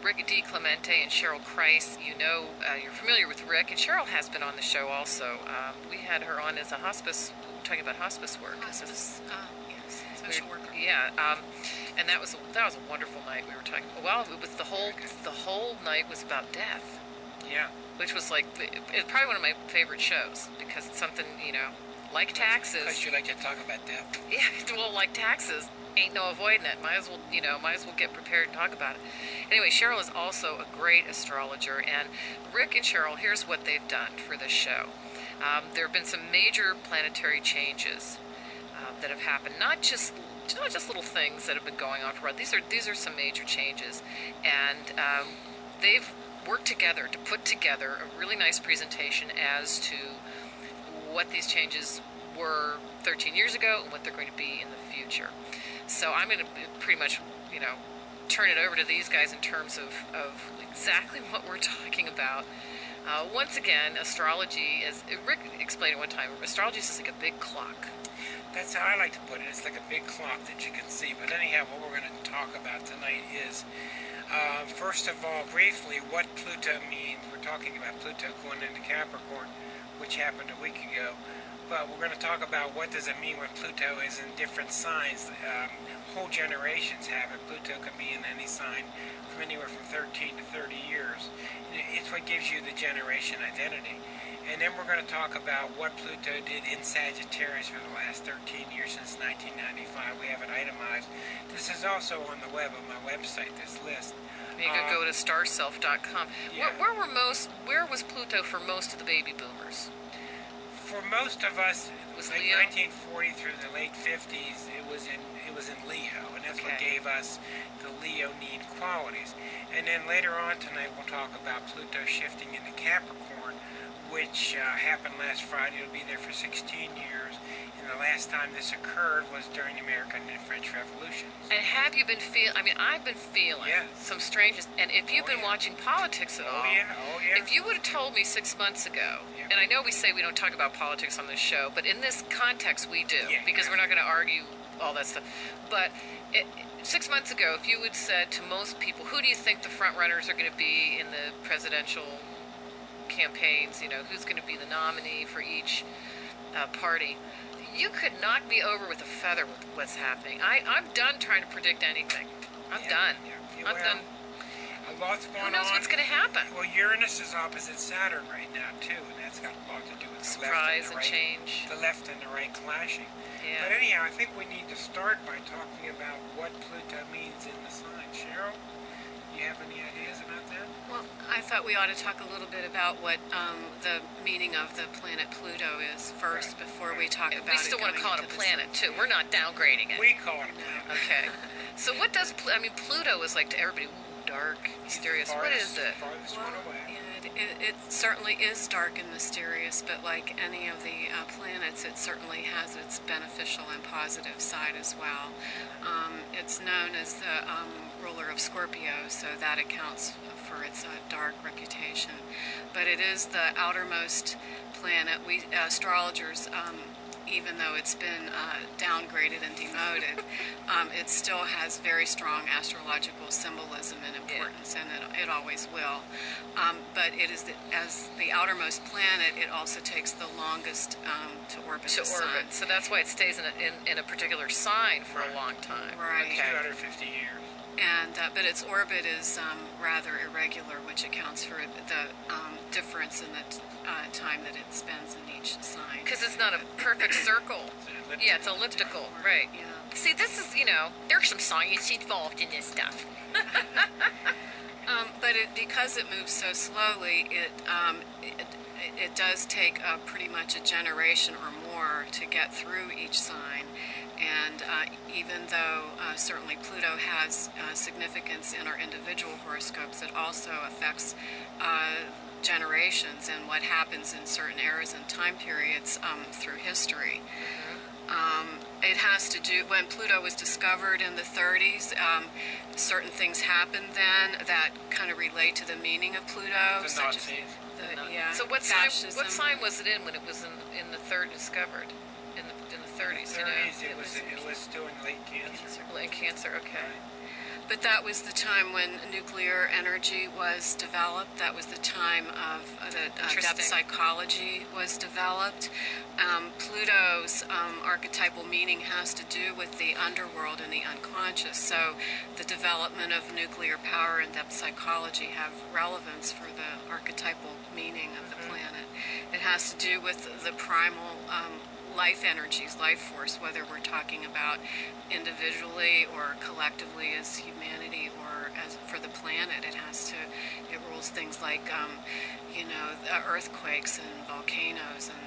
Rick DiClemente and Cheryl Kreis. You know, you're familiar with Rick, and Cheryl has been on the show also. We had her on as a hospice, talking about hospice work. Hospice, yes, social worker. Yeah, and that was a wonderful night. We were talking. Well, it was the whole night was about death. Yeah. Which was like, it's probably one of my favorite shows, because it's something, like taxes. Because you like to talk about death. Yeah, well, like taxes, ain't no avoiding it. Might as well get prepared and talk about it. Anyway, Cheryl is also a great astrologer, and Rick and Cheryl, here's what they've done for this show. There have been some major planetary changes that have happened, not just little things that have been going on for a while. These are some major changes, and they've worked together to put together a really nice presentation as to what these changes were 13 years ago and what they're going to be in the future. So I'm going to pretty much, turn it over to these guys in terms of exactly what we're talking about. Once again, astrology, as Rick explained it one time, astrology is just like a big clock. That's how I like to put it. It's like a big clock that you can see. But anyhow, what we're going to talk about tonight is, first of all, briefly, what Pluto means. We're talking about Pluto going into Capricorn, which happened a week ago. But we're going to talk about what does it mean when Pluto is in different signs. Whole generations have it. Pluto can be in any sign from anywhere from 13 to 30 years. It's what gives you the generation identity. And then we're going to talk about what Pluto did in Sagittarius for the last 13 years since 1995. We have it itemized. This is also on the web, on my website, this list. You could go to starself.com. Yeah. Where was Pluto for most of the baby boomers? For most of us, It was like Leo? 1940 through the late 50s, it was in Leo, and that's what Okay. gave us the Leonine qualities. And then later on tonight, we'll talk about Pluto shifting into Capricorn, which happened last Friday. It'll be there for 16 years. And the last time this occurred was during the American and French Revolutions. And have you been I've been feeling Yes. some strangeness. And if you've been Yeah. watching politics at all, Oh yeah. if you would have told me 6 months ago, Yeah. and I know we say we don't talk about politics on this show, but in this context we do, Yeah, because yeah. we're not going to argue all that stuff. But 6 months ago, if you would said to most people, who do you think the front runners are going to be in the presidential campaigns, who's going to be the nominee for each party, you could knock me over with a feather with what's happening. I'm done trying to predict anything. I'm done. Yeah. I'm done. A lot's going on. Who knows what's going to happen? Well, Uranus is opposite Saturn right now, too, and that's got a lot to do with the Surprise left and and the right. change. The left and the right clashing. Yeah. But anyhow, I think we need to start by talking about what Pluto means in the sign. Cheryl, do you have any ideas about that? Well, I thought we ought to talk a little bit about what the meaning of the planet Pluto is first, before we talk about it. We still want to call it a planet, too. We're not downgrading it. We call it a planet. Okay. So what does Pluto is like to everybody? Ooh, dark, mysterious. What is it? Farthest Well, one away. it certainly is dark and mysterious, but like any of the planets, it certainly has its beneficial and positive side as well. It's known as the ruler of Scorpio, so that accounts for its dark reputation. But it is the outermost planet. We astrologers, even though it's been downgraded and demoted, it still has very strong astrological symbolism and importance, and it always will. But it is as the outermost planet, it also takes the longest to orbit the sun. So that's why it stays in a particular sign for a long time. Right. Okay. 250 years. And but its orbit is rather irregular, which accounts for the difference in the time that it spends in each sign. Because it's not a perfect circle. Yeah, it's elliptical. Right. Yeah. See, this is, there's some science involved in this stuff. But because it moves so slowly, it does take pretty much a generation or more to get through each sign. And even though certainly Pluto has significance in our individual horoscopes, it also affects generations and what happens in certain eras and time periods through history. It has to do, when Pluto was discovered in the 30s, certain things happened then that kind of relate to the meaning of Pluto. The such as Nazis. So what fascism. sign was it in when it was in the third discovered? In the 30s, 30s, it was doing late Cancer. Late Cancer, okay. But that was the time when nuclear energy was developed. That was the time of depth psychology was developed. Pluto's archetypal meaning has to do with the underworld and the unconscious. So the development of nuclear power and depth psychology have relevance for the archetypal meaning of the planet. It has to do with the primal life energies, life force, whether we're talking about individually or collectively as humanity or as for the planet. It rules things like, earthquakes and volcanoes and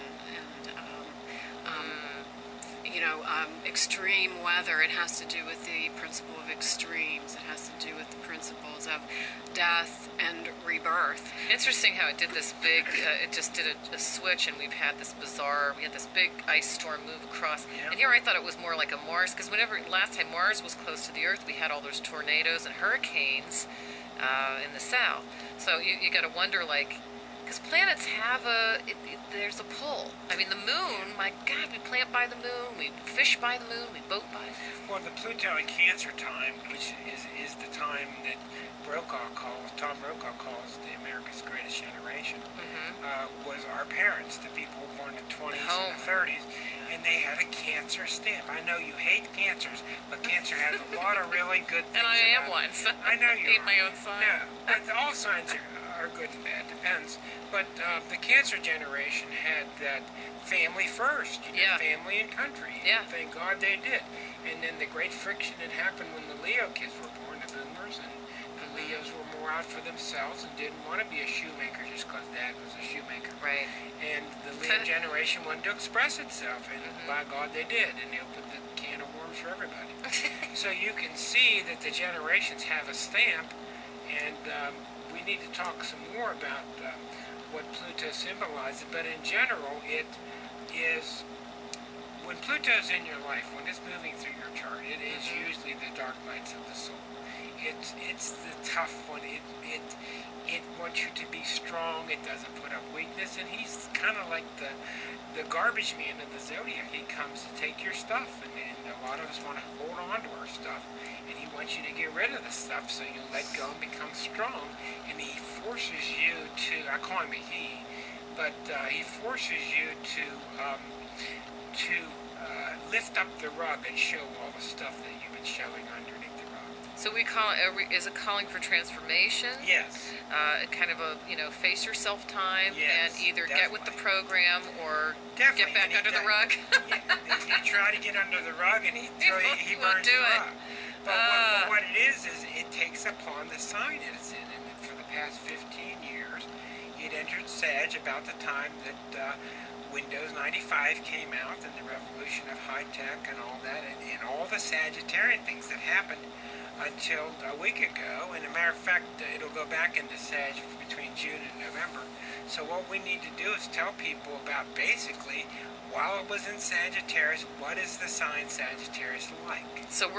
extreme weather. It has to do with the principle of extremes. It has to do with the principles of death and rebirth. Interesting how it did this big, it just did a switch, and we had this big ice storm move across. Yeah. And here I thought it was more like a Mars, because last time Mars was close to the Earth, we had all those tornadoes and hurricanes in the south. So you got to wonder, because planets have there's a pull. I mean, the moon, my God, we plant by the moon, we fish by the moon, we boat by. Well, the Pluto in Cancer time, which is the time that Tom Brokaw calls the America's Greatest Generation, was our parents, the people born in the 20s and the 30s, and they had a Cancer stamp. I know you hate cancers, but Cancer has a lot of really good things. And I am one, so I know you hate my own sign. No, but all signs are good and bad, depends. But the Cancer generation had that family first, family and country. Yeah. Thank God they did. And then the great friction that happened when the Leo kids were born, the boomers, and the Leos were more out for themselves and didn't want to be a shoemaker just because Dad was a shoemaker. Right. And the Leo generation wanted to express itself, and by God they did, and they opened the can of worms for everybody. So you can see that the generations have a stamp, and we need to talk some more about what Pluto symbolizes, but in general, it is, when Pluto's in your life, when it's moving through your chart, it is usually the dark nights of the soul. It's the tough one. It wants you to be strong. It doesn't put up weakness, and he's kind of like the garbage man of the zodiac. He comes to take your stuff, and a lot of us want to hold on to our stuff, and he wants you to get rid of the stuff so you let go and become strong. And he forces you to, I call him a he, but he forces you to lift up the rug and show all the stuff that you've been showing underneath the rug. So we call is it calling for transformation? Yes. Kind of face yourself time, yes, and either definitely. Get with the program or definitely. Get back under the rug. You try to get under the rug and he burns the rug. But what it is it takes upon the sign it's in. And for the past 15 years, it entered Sag about the time that Windows 95 came out and the revolution of high tech and all that, and all the Sagittarian things that happened until a week ago. And as a matter of fact, it'll go back into Sag between June and November. So what we need to do is tell people about basically, while it was in Sagittarius, what is the sign Sagittarius like? So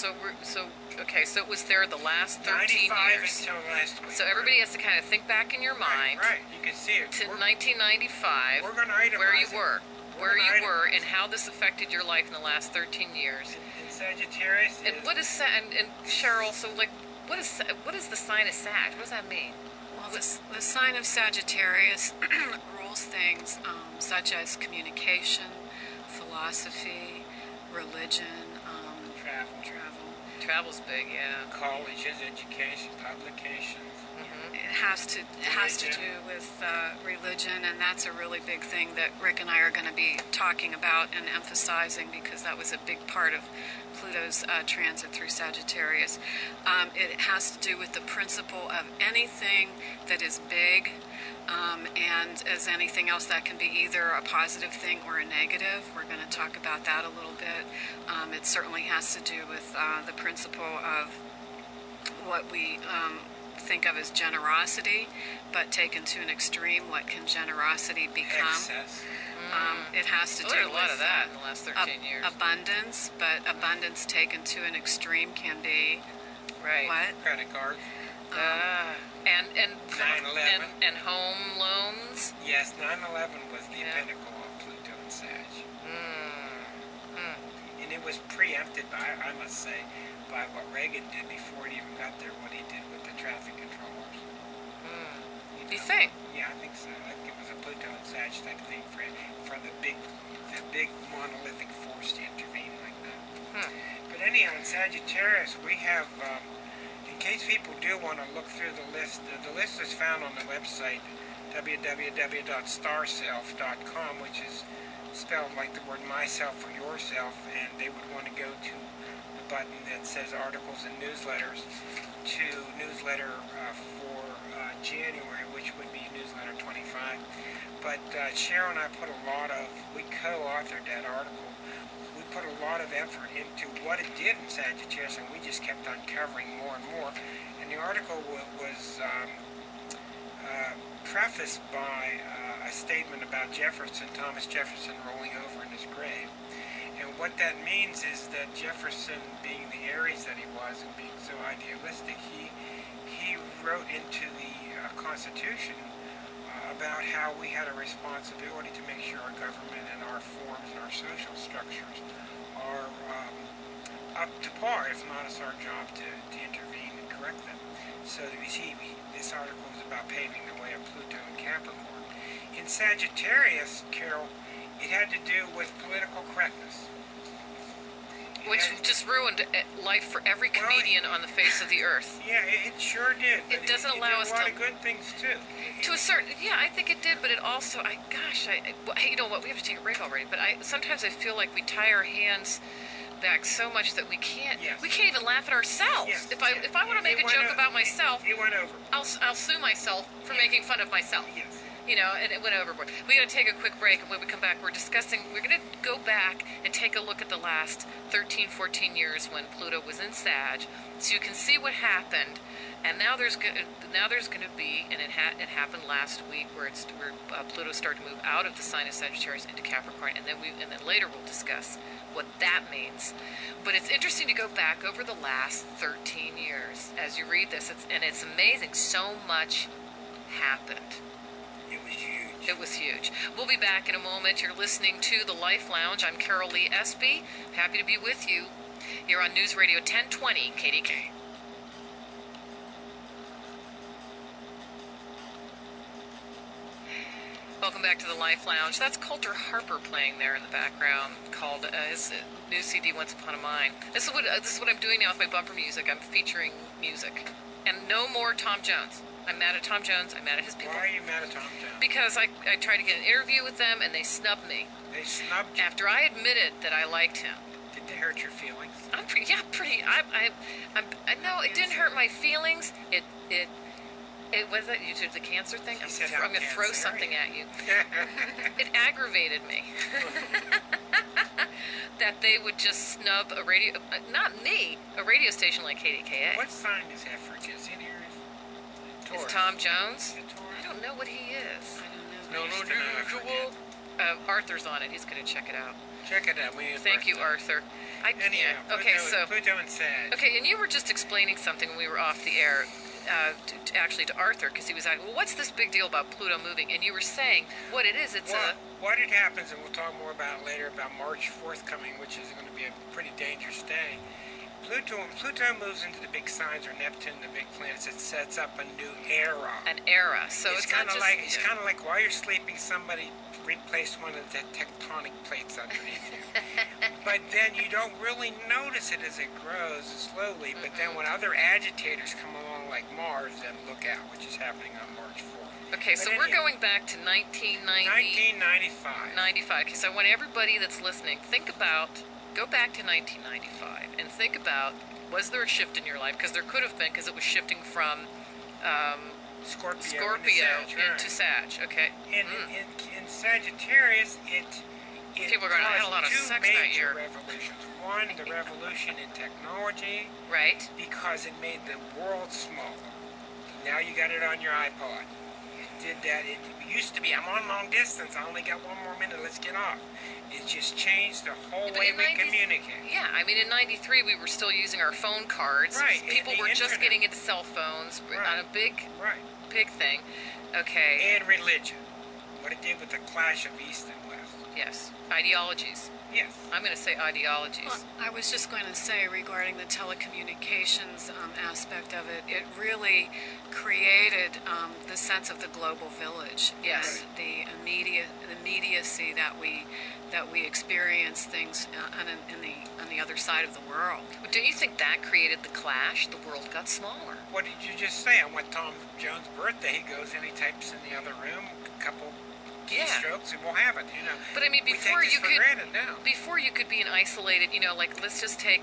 it was there the last 13 years. Until last week. So everybody has to kind of think back in your mind. Right. You can see it. To 1995. We're going to itemize where you were, and how this affected your life in the last 13 years. In Sagittarius. And what is and Cheryl? So what is the sign of Sag? What does that mean? Well, the sign of Sagittarius rules things such as communication, philosophy, religion, travel. Travel's big, yeah. Colleges, education, publications. It has to do with religion, and that's a really big thing that Rick and I are going to be talking about and emphasizing, because that was a big part of Pluto's transit through Sagittarius. It has to do with the principle of anything that is big, and as anything else, that can be either a positive thing or a negative. We're going to talk about that a little bit. It certainly has to do with the principle of what we think of as generosity, but taken to an extreme, what can generosity become? Excess. It has to do with a lot of that in the last 13 years. Abundance, but abundance taken to an extreme can be what? Credit cards. And 9/11. And home loans. Yes, 9/11 was the pinnacle of Pluto and Sag. And it was preempted by, I must say, exemplified what Reagan did before it even got there, what he did with the traffic controllers. You think? Yeah, I think so. I think it was a Pluto and Sag type thing for the big monolithic force to intervene like that. But anyhow, in Sagittarius, we have, in case people do want to look through the list is found on the website www.starself.com, which is spelled like the word myself or yourself, and they would want to go to the button that says articles and newsletters to newsletter for January, which would be newsletter 25. But Cheryl and I we co-authored that article. We put a lot of effort into what it did in Sagittarius, and we just kept uncovering more and more. And the article was prefaced by a statement about Thomas Jefferson rolling over in his grave. And what that means is that Jefferson, being the Aries that he was and being so idealistic, he wrote into the Constitution about how we had a responsibility to make sure our government and our forms and our social structures are up to par. If not, it's our job to intervene and correct them. So you see, this article is about paving the way of Pluto and Capricorn. In Sagittarius, Carol, it had to do with political correctness. Which just ruined life for every comedian on the face of the earth. Yeah, it sure did. It doesn't allow us to... a lot of good things, too. To a certain... Yeah, I think it did, but it also... you know what, we have to take a break already, but sometimes I feel like we tie our hands back so much that we can't even laugh at ourselves. Yes, if I want to make a joke about myself, it went over. I'll sue myself for making fun of myself. Yes. You know, and it went overboard. We got to take a quick break, and when we come back, we're going to go back and take a look at the last 13, 14 years when Pluto was in Sag, so you can see what happened. And now there's going to be, and it happened last week, where Pluto started to move out of the sign of Sagittarius into Capricorn, and then later we'll discuss what that means. But it's interesting to go back over the last 13 years as you read this, and it's amazing. So much happened. It was huge. We'll be back in a moment. You're listening to The Life Lounge. I'm Carol Lee Espy. Happy to be with you. You're on News Radio 1020 KDK. Welcome back to The Life Lounge. That's Coulter Harper playing there in the background, called his new CD, Once Upon a Mind. This is what I'm doing now with my bumper music. I'm featuring music. And no more Tom Jones. I'm mad at Tom Jones. I'm mad at his people. Why are you mad at Tom Jones? Because I tried to get an interview with them, and they snubbed me. They snubbed you? After I admitted that I liked him. Did they hurt your feelings? No, it didn't hurt my feelings. It was that you did the cancer thing? I'm going to throw something at you. It aggravated me. That they would just snub a radio, not me, a radio station like KDKA. What sign does he have for kids? In here? Is Tom Jones? I don't know what he is. No, usual. Arthur's on it. He's going to check it out. Check it out. Thank you, Arthur. Okay, Pluto and Sag. Okay, and you were just explaining something when we were off the air, to Arthur, because he was like, well, what's this big deal about Pluto moving? And you were saying what it is. What it happens, and we'll talk more about it later, about March 4th coming, which is going to be a pretty dangerous day. Pluto moves into the big signs, or Neptune, the big planets. It sets up a new era. An era. So it's kind of like while you're sleeping, somebody replaced one of the tectonic plates underneath you. But then you don't really notice it as it grows slowly. But then when other agitators come along, like Mars, then look out, which is happening on March 4th. Okay, so we're going back to 1995. 95. Okay, so I want everybody that's listening, go back to 1995 and think about, was there a shift in your life? Because there could have been, because it was shifting from Scorpio into Sag, okay? In Sagittarius, people are going, I had a lot of sex that year. Revolutions. One, the revolution in technology. Right. Because it made the world smaller. Now you got it on your iPod. It did that. It used to be, I'm on long distance, I only got one more minute, let's get off. It just changed the whole way we communicate. Yeah, I mean, in 93, we were still using our phone cards. Right. People were just getting into cell phones on a big thing. Okay. And religion. What it did with the clash of East and West. Yes. Ideologies. Yes. I'm going to say ideologies. Well, I was just going to say regarding the telecommunications aspect of it, it really created the sense of the global village. Yes. And the immediacy that we experience things on the other side of the world. But don't you think that created the clash? The world got smaller. What did you just say? On what Tom Jones' birthday he goes and he types in the other room a couple keystrokes and we'll have it, But I mean, before we take this you for could, granted now. before you could be an isolated, like let's take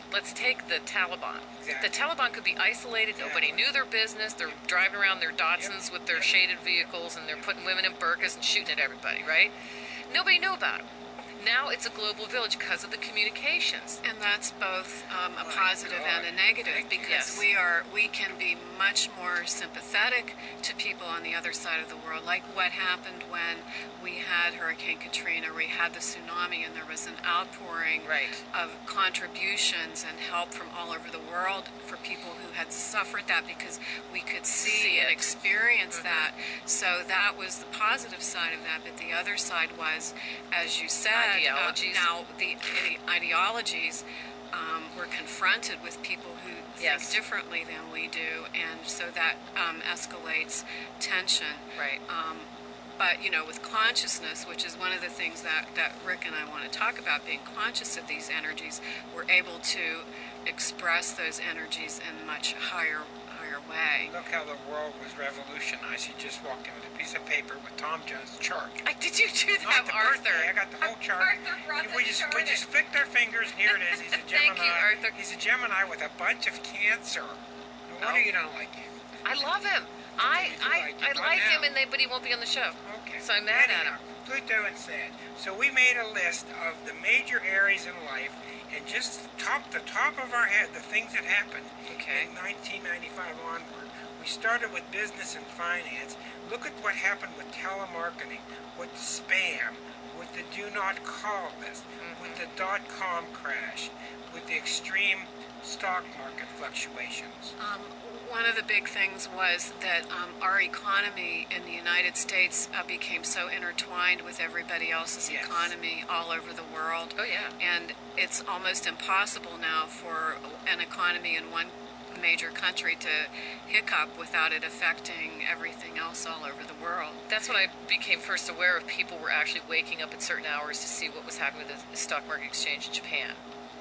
the Taliban. Exactly. The Taliban could be isolated. Nobody knew their business. They're driving around their Datsuns with their shaded vehicles, and they're putting women in burqas and shooting at everybody, right? Nobody knew about them. Now it's a global village because of the communications. And that's both a positive and a negative, because Yes. we can be much more sympathetic to people on the other side of the world, like what happened when we had Hurricane Katrina, we had the tsunami, and there was an outpouring Right. of contributions and help from all over the world for people who had suffered that, because we could see and it. experience that. So that was the positive side of that. But the other side was, as you said, Ideologies. now the ideologies were confronted with people who Yes. think differently than we do, and so that escalates tension. Right. But, with consciousness, which is one of the things that Rick and I want to talk about, being conscious of these energies, we're able to express those energies in a much higher way. Look how the world was revolutionized. He just walked in with a piece of paper with Tom Jones' chart. Did you do Not that, the Arthur? birthday, I got the whole chart. Arthur brought we the just chart we in. just flicked our fingers and here it is. He's a Gemini. Thank you, Arthur. He's a Gemini with a bunch of Cancer. No wonder you don't like him. I love him. Okay, you do I like him. like Well, him, but he won't be on the show. Okay. So I'm mad at Anyhow, him. Pluto and Sag. So we made a list of the major areas in life, and just the top of our head, the things that happened Okay. in 1995 onward. We started with business and finance. Look at what happened with telemarketing, with spam, with the do not call list, with the .com crash, with the extreme stock market fluctuations. One of the big things was that our economy in the United States became so intertwined with everybody else's Yes. economy all over the world. Oh, yeah. And it's almost impossible now for an economy in one major country to hiccup without it affecting everything else all over the world. That's when I became first aware of people were actually waking up at certain hours to see what was happening with the stock market exchange in Japan.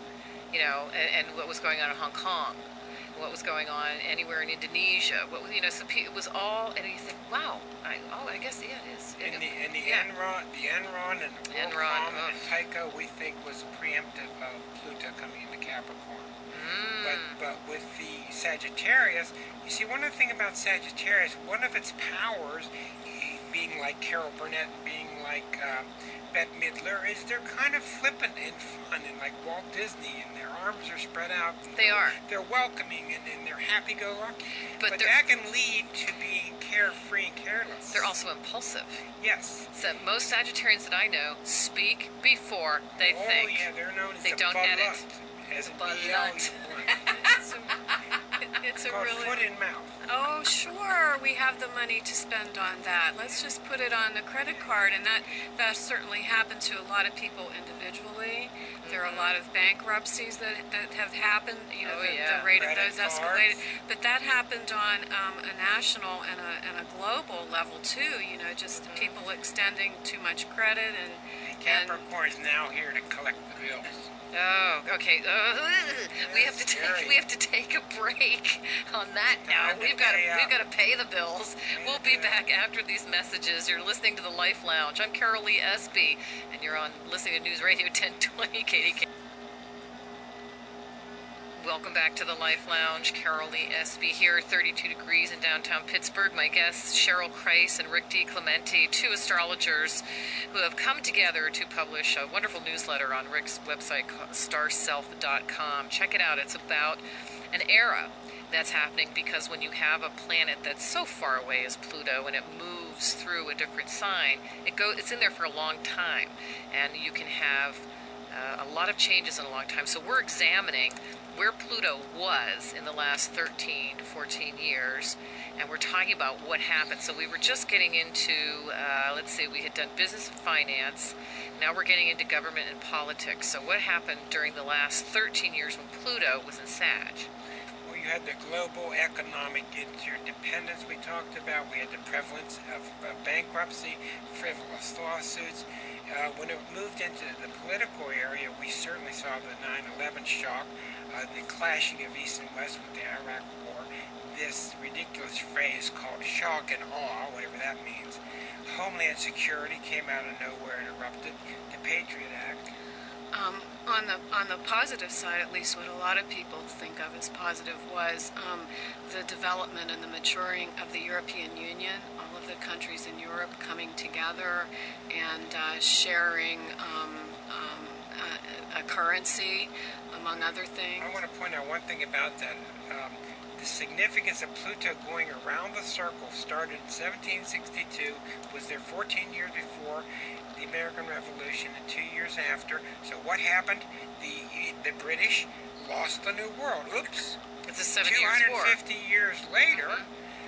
And what was going on in Hong Kong, what was going on anywhere in Indonesia. So it was all, and you think, wow, I guess, yeah, it is. And the Yeah. Enron and the Enron, WorldCom and Tyco, we think was preemptive of Pluto coming into Capricorn. But with the Sagittarius, you see, one of the things about Sagittarius, one of its powers, being like Carol Burnett, being like Bette Midler, is they're kind of flippant and fun, and like Walt Disney, and their arms are spread out. They are. They're welcoming, and they're happy-go-lucky. But But they're- that can lead to being carefree and careless. They're also impulsive. Yes. So most Sagittarians that I know speak before they Oh, think. yeah, they're known as They the don't Balut, edit. as in Balut. It's a called really... foot in mouth. Oh, sure, we have the money to spend on that. Let's just put it on the credit card, and that certainly happened to a lot of people individually. There are a lot of bankruptcies that have happened. Oh, the yeah. rate of Credit those escalated, cards. but that happened on a national and a global level too. Just people extending too much credit and Capricorn's now here to collect the bills. Oh, okay. We have to Scary. take a break on that now. Time to We've got pay to pay the bills. We'll be back after these messages. You're listening to the Life Lounge. I'm Carol Lee Espy, and you're listening to News Radio 1020 KDK. Welcome back to the Life Lounge. Carol Lee Espy here, 32 degrees in downtown Pittsburgh. My guests, Cheryl Kreis and Rick D. Clementi, two astrologers who have come together to publish a wonderful newsletter on Rick's website, starself.com. Check it out. It's about an era that's happening, because when you have a planet that's so far away as Pluto and it moves through a different sign, it's in there for a long time, and you can have a lot of changes in a long time. So we're examining where Pluto was in the last 13 to 14 years and we're talking about what happened. So we were just getting into, let's see, we had done business and finance. Now we're getting into government and politics. So what happened during the last 13 years when Pluto was in Sag? Well, you had the global economic interdependence we talked about. We had the prevalence of bankruptcy, frivolous lawsuits. When it moved into the political area, we certainly saw the 9/11 shock, the clashing of East and West with the Iraq War, this ridiculous phrase called shock and awe, whatever that means. Homeland Security came out of nowhere and erupted. The Patriot Act. On the positive side, at least what a lot of people think of as positive was the development and the maturing of the European Union, all of the countries in Europe coming together and sharing a currency, among other things. I want to point out one thing about that. The significance of Pluto going around the circle started in 1762, was there 14 years before the American Revolution and 2 years after. So what happened? The British lost the New World. Oops. It's a 7 years war. 250 years later,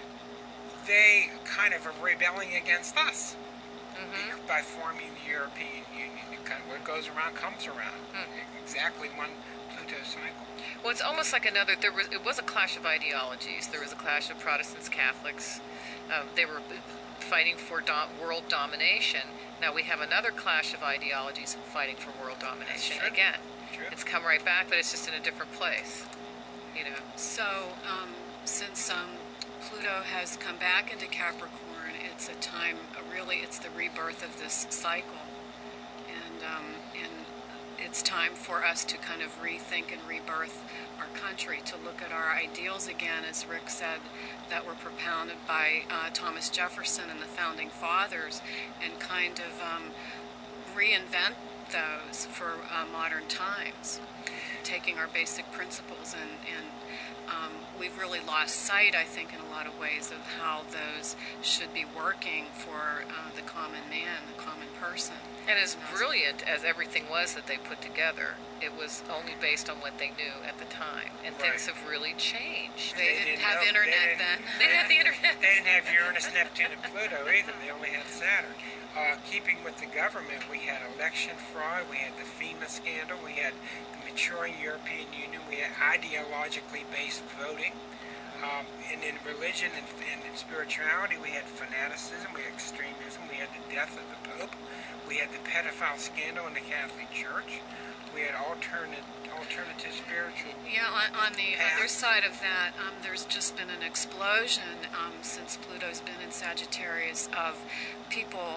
they kind of are rebelling against us by forming the European Union. What goes around comes around. Exactly one Pluto cycle. Well, it's almost like another. It was a clash of ideologies. There was a clash of Protestants, Catholics. They were fighting for world domination. Now we have another clash of ideologies fighting for world domination again. True. It's come right back, but it's just in a different place. You know. So since Pluto has come back into Capricorn, it's a time. Really, it's the rebirth of this cycle, and it's time for us to kind of rethink and rebirth our country, to look at our ideals again, as Rick said, that were propounded by Thomas Jefferson and the Founding Fathers, and kind of reinvent those for modern times, taking our basic principles and we've really lost sight, I think, in a lot of ways of how those should be working for the common man, the common person. And as brilliant as everything was that they put together, it was only based on what they knew at the time. And things have really changed. They didn't have internet then. They didn't have the internet. They didn't have Uranus, Neptune, and Pluto either. They only had Saturn. Keeping with the government, we had election fraud, we had the FEMA scandal, we had the maturing European Union, we had ideologically based voting. And in religion and in spirituality, we had fanaticism, we had extremism, we had the death of the Pope, we had the pedophile scandal in the Catholic Church, we had alternative spiritual. Yeah, on the other side of that, there's just been an explosion since Pluto's been in Sagittarius of people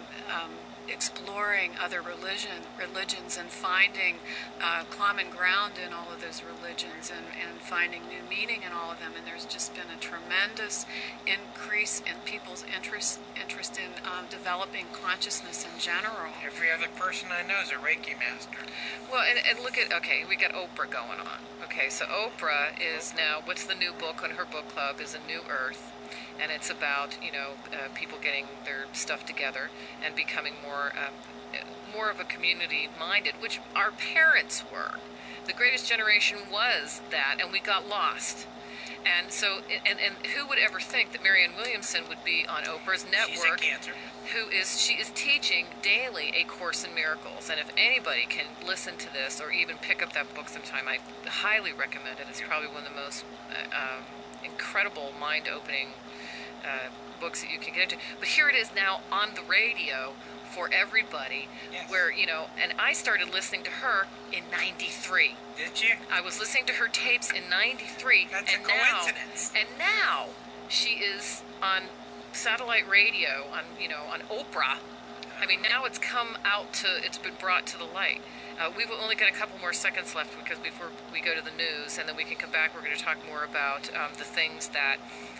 exploring other religions and finding common ground in all of those religions and finding new meaning in all of them. And there's just been a tremendous increase in people's interest in developing consciousness in general. Every other person I know is a Reiki master. Well, and look at, okay, we got Oprah going on. Okay, so Oprah is now, what's the new book on her book club is A New Earth. And it's about, people getting their stuff together and becoming more of a community minded, which our parents were. The Greatest Generation was that, and we got lost. And so, and who would ever think that Marianne Williamson would be on Oprah's network? She's a Cancer. She is teaching daily A Course in Miracles. And if anybody can listen to this or even pick up that book sometime, I highly recommend it. It's probably one of the most incredible, mind-opening books that you can get into. But here it is now on the radio for everybody, where, and I started listening to her in 93. Did you? I was listening to her tapes in 93. That's a coincidence. Now she is on satellite radio, on Oprah. I mean, now it's been brought to the light. We've only got a couple more seconds left because before we go to the news, and then we can come back, we're going to talk more about the things that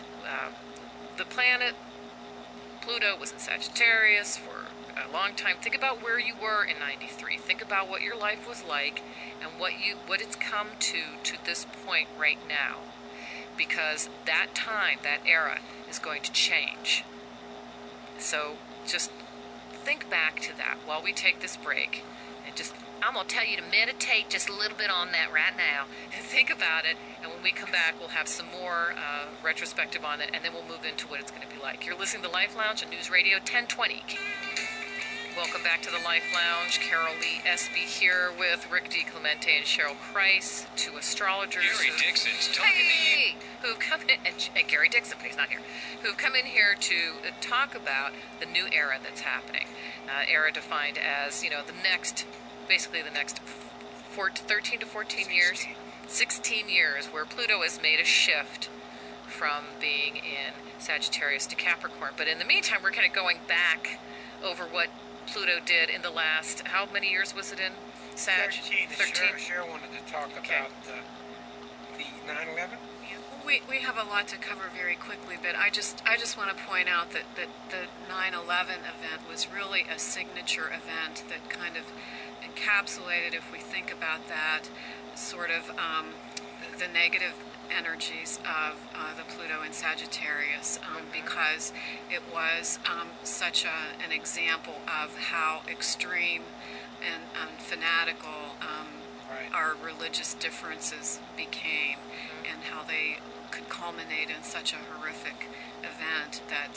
the planet Pluto was in Sagittarius for a long time. Think about where you were in 93. Think about what your life was like and what it's come to this point right now. Because that time, that era is going to change. So just think back to that while we take this break and just I'm going to tell you to meditate just a little bit on that right now and think about it. And when we come back, we'll have some more retrospective on it, and then we'll move into what it's going to be like. You're listening to Life Lounge on News Radio 1020. Welcome back to the Life Lounge. Carol Lee Espy here with Rick DiClemente and Cheryl Price, two astrologers. Gary Dixon's talking to you. Who've come in, and Gary Dixon, but he's not here, who've come in here to talk about the new era that's happening. Era defined as, the next, basically the next 13 to 14 years, 16 years, where Pluto has made a shift from being in Sagittarius to Capricorn. But in the meantime, we're kind of going back over what Pluto did in the last, how many years was it in Sag? 13. Cheryl wanted to talk about the 9/11. We have a lot to cover very quickly, but I just want to point out that the 9/11 event was really a signature event that kind of encapsulated, if we think about that, sort of the negative energies of the Pluto in Sagittarius, because it was such an example of how extreme and fanatical our religious differences became, and how they could culminate in such a horrific event that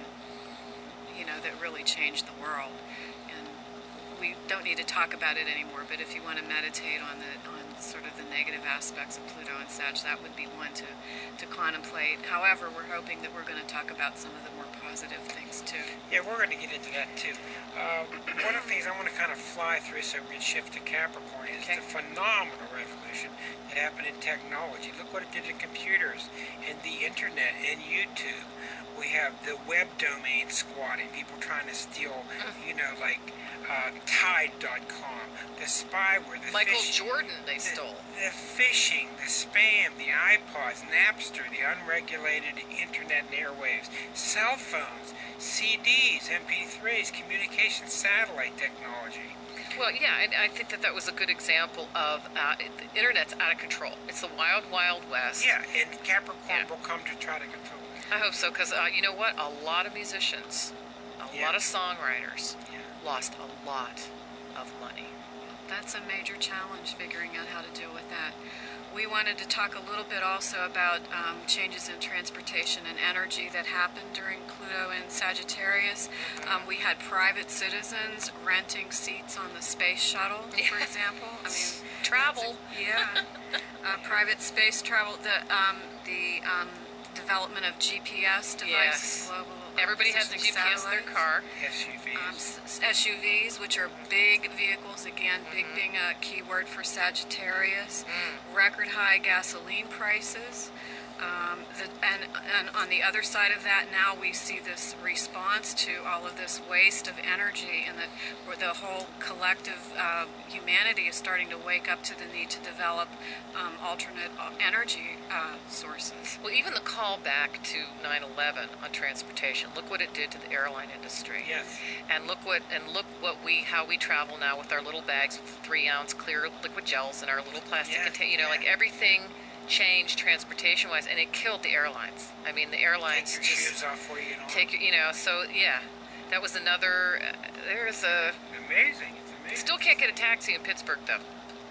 that really changed the world. And we don't need to talk about it anymore, but if you want to meditate on sort of the negative aspects of Pluto and Sag, that would be one to contemplate. However, we're hoping that we're going to talk about some of the more positive things too. Yeah, we're going to get into that too. One of the things I want to kind of fly through so we can shift to Capricorn is the phenomenal revolution that happened in technology. Look what it did to computers and the internet and YouTube. We have the web domain squatting, people trying to steal, like Tide.com, the spyware, the Michael Jordan they stole. The phishing, the spam, the iPods, Napster, the unregulated internet and airwaves, cell phones, CDs, MP3s, communication satellite technology. Well, yeah, and I think that was a good example of the internet's out of control. It's the wild, wild west. Yeah, and Capricorn will come to try to control it. I hope so, because you know what? A lot of musicians, a lot of songwriters lost a lot of money. That's a major challenge, figuring out how to deal with that. We wanted to talk a little bit also about changes in transportation and energy that happened during Pluto and Sagittarius. We had private citizens renting seats on the space shuttle, for example. I mean, travel. Private space travel. The development of GPS devices, global. Everybody has a GPS in their car. SUVs, which are big vehicles, again, big being a key word for Sagittarius. Record high gasoline prices. And on the other side of that, now we see this response to all of this waste of energy, and that the whole collective humanity is starting to wake up to the need to develop alternate energy sources. Well, even the call back to 9/11 on transportation. Look what it did to the airline industry. Yes. And look how we travel now with our little bags with 3-ounce clear liquid gels and our little plastic container. Like everything changed transportation-wise, and it killed the airlines. I mean, the airlines take your shoes off for you. So that was another. There's a amazing. It's amazing. Still can't get a taxi in Pittsburgh though.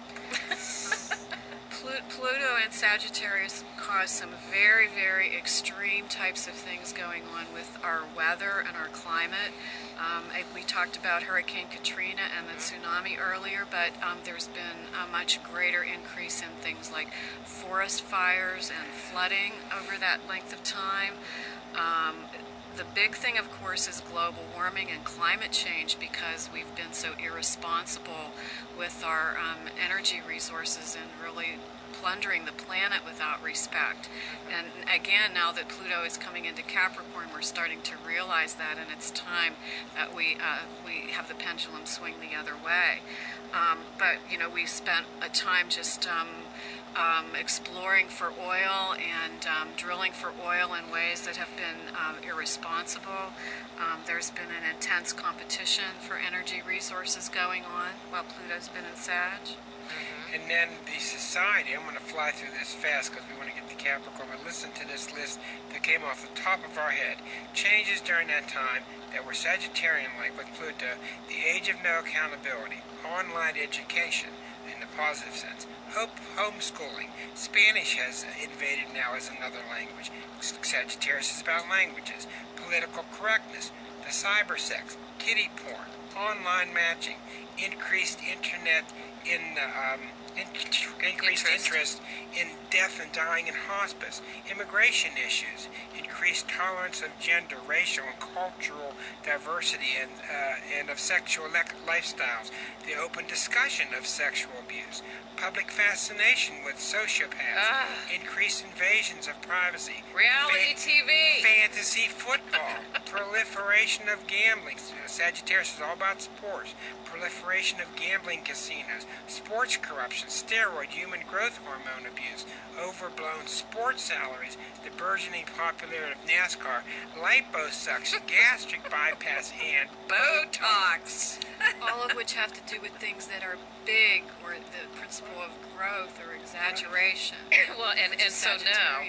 Pluto and Sagittarius cause some very, very extreme types of things going on with our weather and our climate. We talked about Hurricane Katrina and the tsunami earlier, but there's been a much greater increase in things like forest fires and flooding over that length of time. The big thing, of course, is global warming and climate change, because we've been so irresponsible with our energy resources and really plundering the planet without respect. And again, now that Pluto is coming into Capricorn, we're starting to realize that, and it's time that we have the pendulum swing the other way. But we spent a time just exploring for oil and drilling for oil in ways that have been irresponsible. There's been an intense competition for energy resources going on while Pluto's been in Sag. And then the society, I'm going to fly through this fast because we want to get to Capricorn, but listen to this list that came off the top of our head. Changes during that time that were Sagittarian-like with Pluto, the age of no accountability, online education in the positive sense, homeschooling, Spanish has invaded now as another language, Sagittarius is about languages, political correctness, the cyber sex, kiddie porn, online matching, increased internet in increased interest in death and dying in hospice, immigration issues, increased tolerance of gender, racial, and cultural diversity, and of sexual lifestyles, the open discussion of sexual abuse, public fascination with sociopaths, increased invasions of privacy, Reality TV. fantasy football, proliferation of gambling. Sagittarius is all about sports. Proliferation of gambling casinos, sports corruption, steroid, human growth hormone abuse, overblown sports salaries, the burgeoning popularity of NASCAR, liposuction, gastric bypass, and Botox. All of which have to do with things that are big, or the principle of growth or exaggeration. Well, and so now,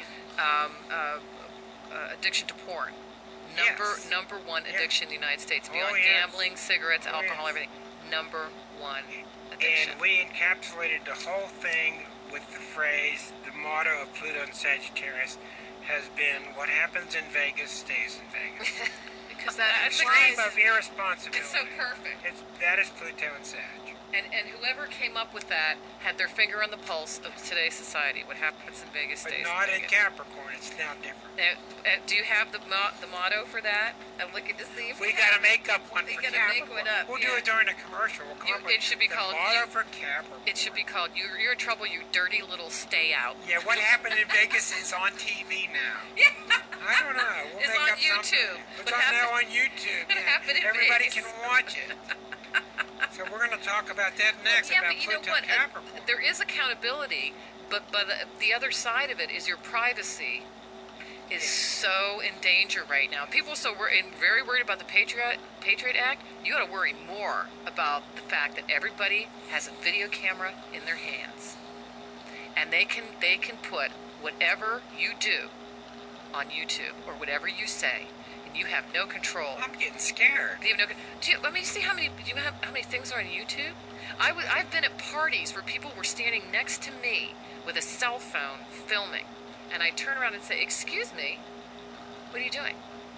addiction to porn. Number one addiction in the United States, beyond gambling, cigarettes, alcohol, everything. Number one addiction. And we encapsulated the whole thing with the phrase, the motto of Pluto and Sagittarius has been, what happens in Vegas stays in Vegas. Because that Extreme implies of irresponsibility. It's so perfect. That is Pluto and Sag. And whoever came up with that had their finger on the pulse of today's society. What happens in Vegas But stays not in in Vegas. Capricorn. It's now different. Do you have the motto for that? I'm looking to see if We got to make up one We for gotta make Capricorn. one up, We'll do yeah. it during the commercial. We'll come up with It should be the called motto for Capricorn. It should be called "You're in trouble, you dirty little stay out." Yeah, what happened in Vegas is on TV now. Yeah. I don't know. We'll It's make on up something. YouTube. It's What now happened- on YouTube. what Yeah. happened in Everybody Vegas? can watch it. So we're going to talk about that next, Yeah, about but you know Pluto what? and Capricorn. There is accountability, but the other side of it is your privacy is so in danger right now. People very worried about the Patriot Act. You got to worry more about the fact that everybody has a video camera in their hands, and they can put whatever you do on YouTube or whatever you say, and you have no control. I'm getting scared. You have let me see how many. Do you have how many things are on YouTube? I've been at parties where people were standing next to me with a cell phone filming, and I turn around and say, "Excuse me, what are you doing?"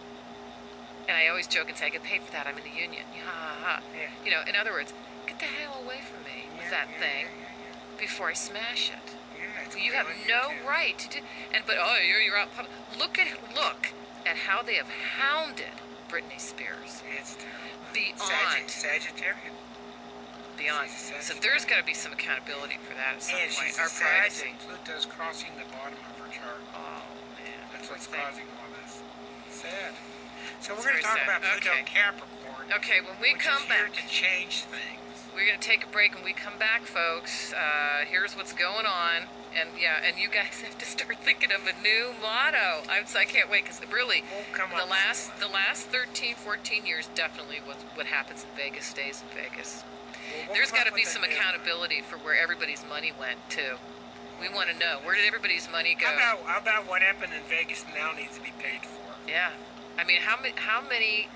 And I always joke and say, "I get paid for that. I'm in the union." Ha ha ha. Yeah. You know, in other words, get the hell away from me with that thing before I smash it. Yeah, it's You going have on no YouTube. right to do. But you're out public. Look at how they have hounded Britney Spears. It's terrible. Beyond. Sagittarian. Beyond. She's a So Sagittarius. there's got to be some accountability for that at some And point. she's Our a Sag, privacy. and Pluto's crossing the bottom of her chart. Oh man, That's what's poor thing. causing all this. Sad. So It's we're going very to talk sad. about Pluto Okay. and Capricorn. Okay, when we which come is here back, to change things. we're gonna take a break. When we come back, folks, here's what's going on. And yeah, and you guys have to start thinking of a new motto. I can't wait because really, We'll come up the with last 13, 14 years definitely what happens in Vegas stays in Vegas. We'll There's come got to up be with a some new- accountability for where everybody's money went too. We want to know, where did everybody's money go? How about what happened in Vegas now needs to be paid for? Yeah, I mean, how many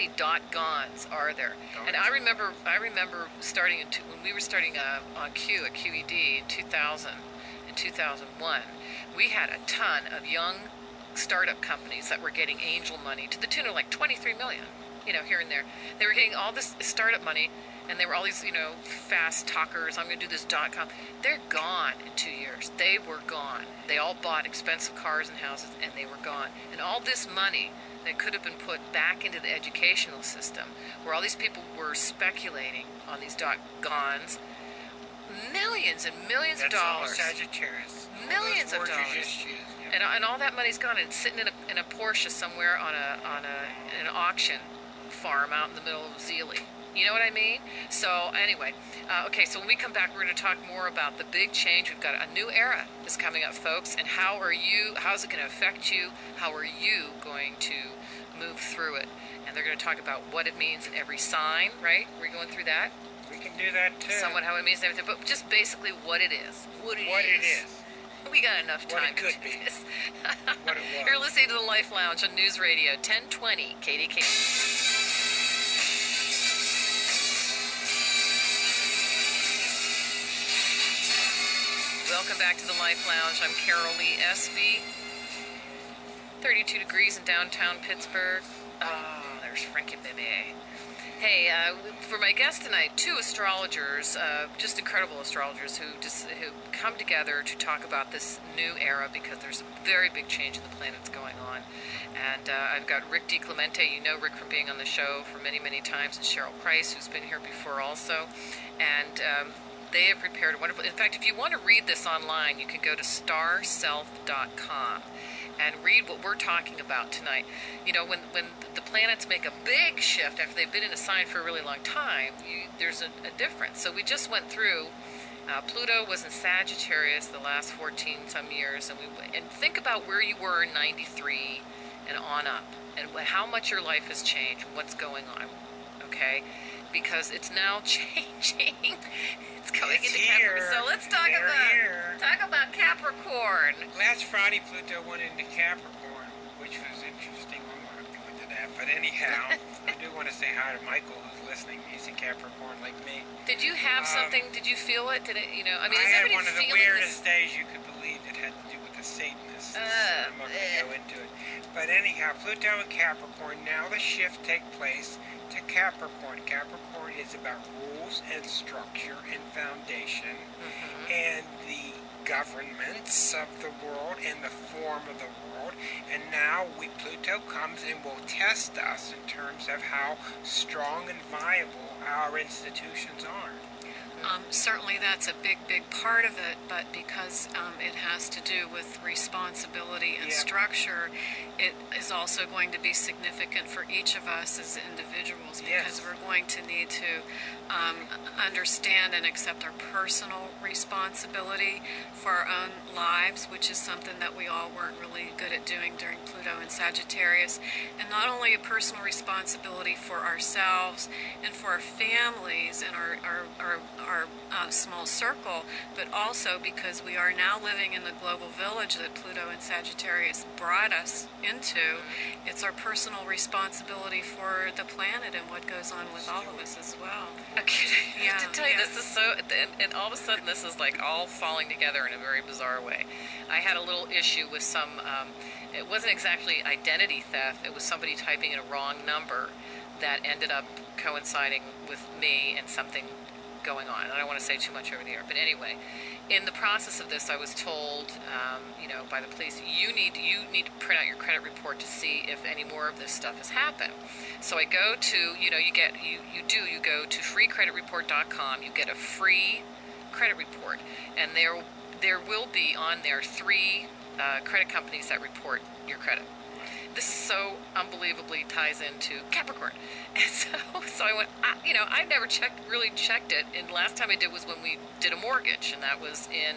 .gons are there? And I remember starting when we were starting on Q at QED in 2000 and 2001. We had a ton of young startup companies that were getting angel money to the tune of like 23 million. You know, here and there. They were getting all this startup money, and they were all these, fast talkers. I'm going to do this .com. They're gone in 2 years. They were gone. They all bought expensive cars and houses, and they were gone. And all this money that could have been put back into the educational system, where all these people were speculating on these .gons, millions and millions That's of all dollars. Sagittarius. All Millions those of words dollars. You just used, yeah. And all that money's gone and it's sitting in a Porsche somewhere in an auction farm out in the middle of Zealand. You know what I mean? So anyway, okay. So when we come back, we're going to talk more about the big change. We've got a new era is coming up, folks. And how is it going to affect you? How are you going to move through it? And they're going to talk about what it means in every sign. Right? We're going through that. We can do that too. Somewhat how it means and everything, but just basically what it is. What it is. We got enough What time it could to do be. this. What it was. You're listening to the Life Lounge on News Radio 1020 KDK. Welcome back to the Life Lounge. I'm Carol Lee Espy. 32 degrees in downtown Pittsburgh. Oh, there's Frankie Bebe. Hey, for my guest tonight, two astrologers, just incredible astrologers who come together to talk about this new era because there's a very big change in the planets going on. And I've got Rick DiClemente. You know Rick from being on the show for many, many times, and Cheryl Price, who's been here before also. And they have prepared a wonderful... In fact, if you want to read this online, you can go to starself.com and read what we're talking about tonight. You know, when the planets make a big shift after they've been in a sign for a really long time, there's a difference. So we just went through, Pluto was in Sagittarius the last 14-some years, and think about where you were in 93 and on up, and how much your life has changed, and what's going on, okay? Because it's now changing. It's coming into Capricorn. So let's talk about Capricorn. Last Friday, Pluto went into Capricorn, which was interesting. I'm not going to go into that. But anyhow, I do want to say hi to Michael, who's listening. He's a Capricorn like me. Did you have something? Did you feel it? Did it? You know, I mean, I is had everybody one of the feeling weirdest days you could believe that had to do with the Satanists. I'm not going to go into it. But anyhow, Pluto and Capricorn, now the shift take place to Capricorn. Capricorn is about rules and structure and foundation and the governments of the world and the form of the world. And now Pluto comes and will test us in terms of how strong and viable our institutions are. Certainly that's a big part of it, but because it has to do with responsibility and structure, it is also going to be significant for each of us as individuals, because we're going to need to understand and accept our personal responsibility for our own lives, which is something that we all weren't really good at doing during Pluto and Sagittarius. And not only a personal responsibility for ourselves and for our families and our small circle, but also because we are now living in the global village that Pluto and Sagittarius brought us into. It's our personal responsibility for the planet and what goes on with all of us as well. Okay, I have to tell you, this is so, and all of a sudden this is like all falling together in a very bizarre way. I had a little issue with some, it wasn't exactly identity theft, it was somebody typing in a wrong number that ended up coinciding with me and something going on. I don't want to say too much over the air, but anyway, in the process of this, I was told, by the police, you need to print out your credit report to see if any more of this stuff has happened. So I go to, you go to freecreditreport.com. You get a free credit report, and there will be on there 3 credit companies that report your credit. This so unbelievably ties into Capricorn. And so I went, I never really checked it. And last time I did was when we did a mortgage, and that was in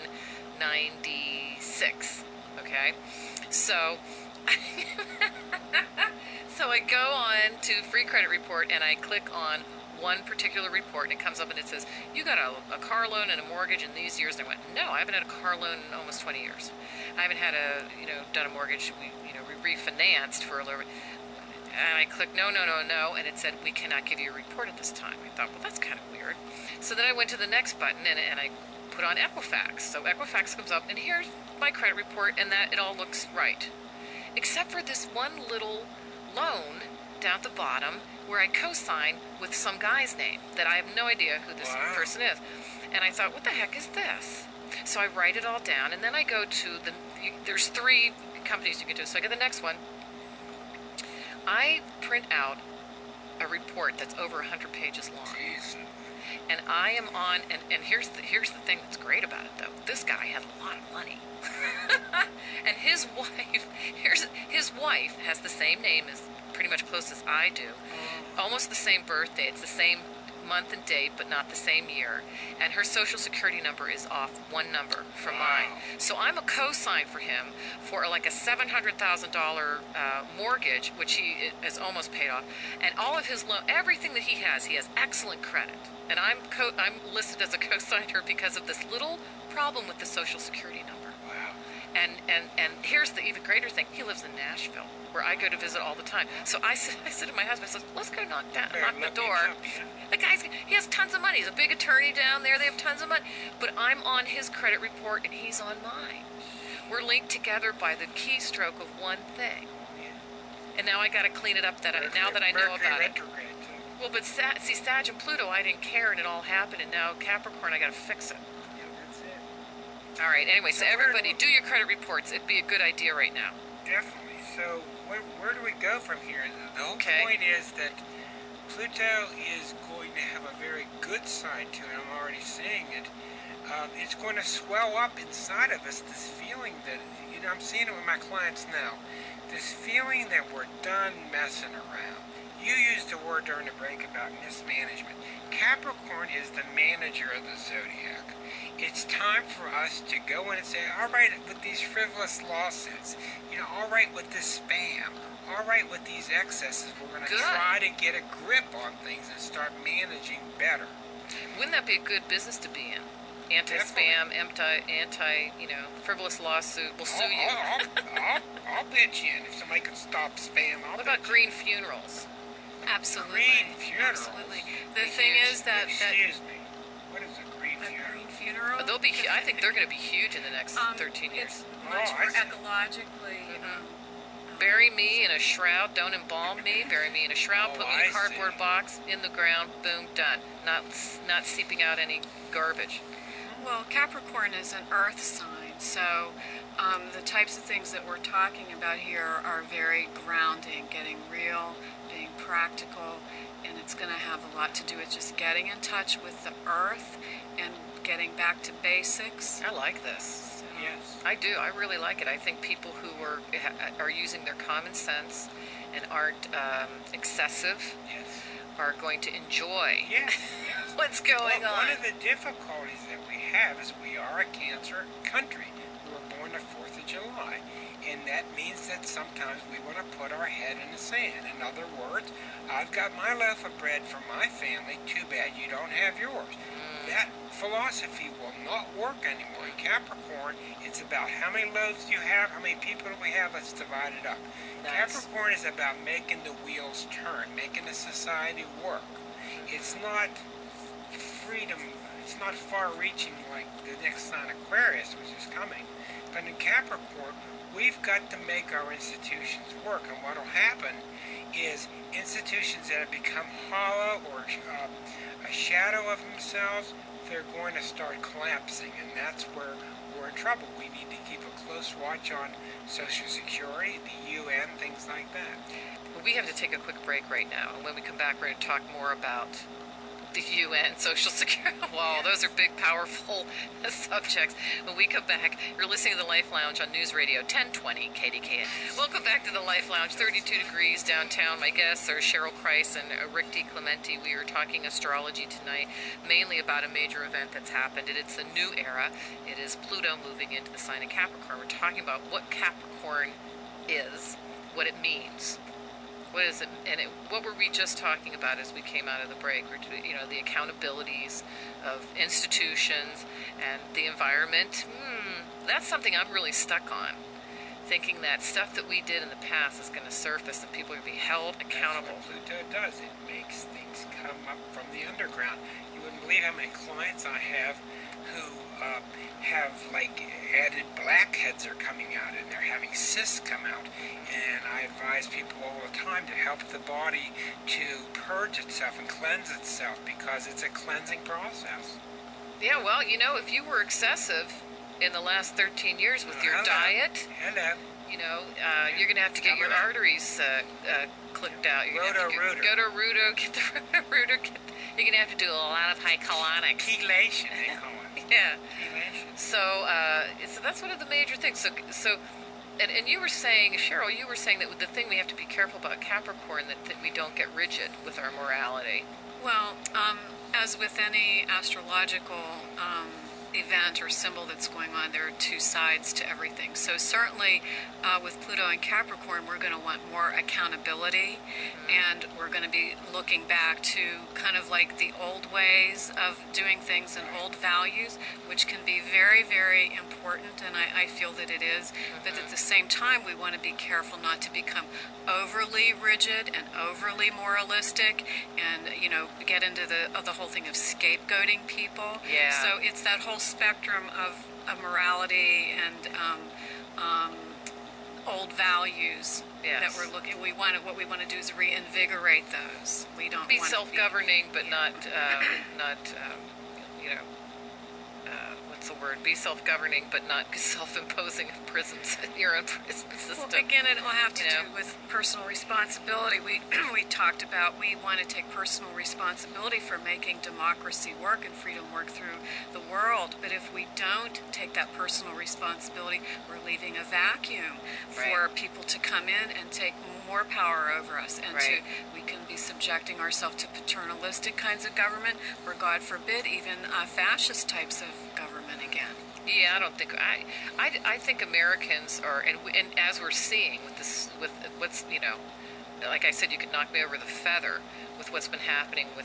96. Okay? So, so I go on to Free Credit Report, and I click on one particular report, and it comes up and it says, you got a car loan and a mortgage in these years. And I went, no, I haven't had a car loan in almost 20 years. I haven't had done a mortgage. We refinanced for a little bit. And I clicked no, and it said, we cannot give you a report at this time. I thought, well, that's kind of weird. So then I went to the next button, and I put on Equifax. So Equifax comes up, and here's my credit report, and that it all looks right. Except for this one little loan down at the bottom where I co-sign with some guy's name that I have no idea who this person is. And I thought, what the heck is this? So I write it all down, and then I go to there's 3 companies you can do. So I get the next one. I print out a report that's over 100 pages long. Jeez. And I am on, and here's the thing that's great about it, though. This guy has a lot of money. And his wife has the same name as, pretty much close as I do. Almost the same birthday. It's the same month and date, but not the same year. And her social security number is off 1 number from mine. So I'm a co-sign for him for like a $700,000 mortgage, which he is almost paid off. And all of his loan, everything that he has excellent credit. And I'm listed as a co-signer because of this little problem with the social security number. Wow. And here's the even greater thing. He lives in Nashville, where I go to visit all the time. So I said to my husband, I said, let's go knock the door. The guy's, he has tons of money. He's a big attorney down there. They have tons of money. But I'm on his credit report and he's on mine. We're linked together by the keystroke of one thing. And now I got to clean it up now that I know about it. Well, but see, Sag and Pluto, I didn't care and it all happened. And now Capricorn, I got to fix it. Yeah, that's it. All right. Anyway, so everybody, do your credit reports. It'd be a good idea right now. Definitely. So where do we go from here? The whole point is that Pluto is going to have a very good side to it. I'm already seeing it. It's going to swell up inside of us, this feeling that, I'm seeing it with my clients now, this feeling that we're done messing around. You used the word during the break about mismanagement. Capricorn is the manager of the zodiac. It's time for us to go in and say, all right, with these frivolous lawsuits, all right with this spam, all right with these excesses, we're going to try to get a grip on things and start managing better. Wouldn't that be a good business to be in? Anti-spam, anti, frivolous lawsuit. We'll sue you. I'll pitch in if somebody can stop spam. What about green funerals? Absolutely. Green funerals. Absolutely. The thing is that excuse me. What is a green funeral? Green funeral. They'll be. I think they're going to be huge in the next 13 years. It's much more ecologically. Bury me in a shroud. Don't embalm me. Bury me in a shroud. Put me in a cardboard box in the ground. Boom, done. Not seeping out any garbage. Well, Capricorn is an earth sign, so the types of things that we're talking about here are very grounding, getting real, being practical, and it's going to have a lot to do with just getting in touch with the earth and getting back to basics. I like this. So, yes. I do. I really like it. I think people who are using their common sense and aren't excessive are going to enjoy what's going on. One of the difficulties that we have is we are a Cancer country. We were born the 4th of July, and that means that sometimes we want to put our head in the sand. In other words, I've got my loaf of bread for my family, too bad you don't have yours. That philosophy will not work anymore. In Capricorn, it's about how many loaves you have, how many people we have, let's divide it up. Nice. Capricorn is about making the wheels turn, making the society work. It's not freedom, it's not far-reaching like the next sign Aquarius, which is coming. But in Capricorn, we've got to make our institutions work. And what will happen is institutions that have become hollow or a shadow of themselves, they're going to start collapsing, and that's where we're in trouble. We need to keep a close watch on Social Security, the UN, things like that. Well, we have to take a quick break right now, and when we come back, we're going to talk more about the UN, Social Security. Wow, those are big, powerful subjects. When we come back, you're listening to the Life Lounge on News Radio 1020 KDKA. Welcome back to the Life Lounge, 32 degrees downtown. My guests are Cheryl Price and Rick DiClemente. We are talking astrology tonight, mainly about a major event that's happened. It's a new era. It is Pluto moving into the sign of Capricorn. We're talking about what Capricorn is, what it means. What is it? And what were we just talking about as we came out of the break? The accountabilities of institutions and the environment. That's something I'm really stuck on. Thinking that stuff that we did in the past is going to surface and people are going to be held accountable. That's what Pluto does. It makes things come up from the underground. You wouldn't believe how many clients I have who have added blackheads are coming out and they're having cysts come out, and I advise people all the time to help the body to purge itself and cleanse itself because it's a cleansing process. Yeah, well, if you were excessive in the last 13 years with your diet, you're going to have to get your arteries clipped out. You're going to have to go to Roto, get the Roto. You're going to have to do a lot of hycolonics. Chelation, they call it. Yeah. So that's one of the major things. And you were saying, Cheryl, that the thing we have to be careful about Capricorn, that we don't get rigid with our morality. Well, as with any astrological event or symbol that's going on, there are two sides to everything. So certainly with Pluto and Capricorn, we're going to want more accountability, and we're going to be looking back to kind of like the old ways of doing things and old values, which can be very, very important, and I feel that it is. But at the same time, we want to be careful not to become overly rigid and overly moralistic, and get into the whole thing of scapegoating people. Yeah. So it's that whole spectrum of morality and old values that we're looking. What we want to do is reinvigorate those. We don't be want self-governing, but not what's the word? Be self-governing, but not self-imposing prisons. Your own prison system. Well, again, it will have to do with personal responsibility. We talked about we want to take personal responsibility for making democracy work and freedom work through the world. But if we don't take that personal responsibility, we're leaving a vacuum for people to come in and take more power over us, and we can be subjecting ourselves to paternalistic kinds of government, or God forbid, even fascist types of government again. Yeah, I don't think I think Americans are, and as we're seeing with what's like I said, you could knock me over the feather with what's been happening with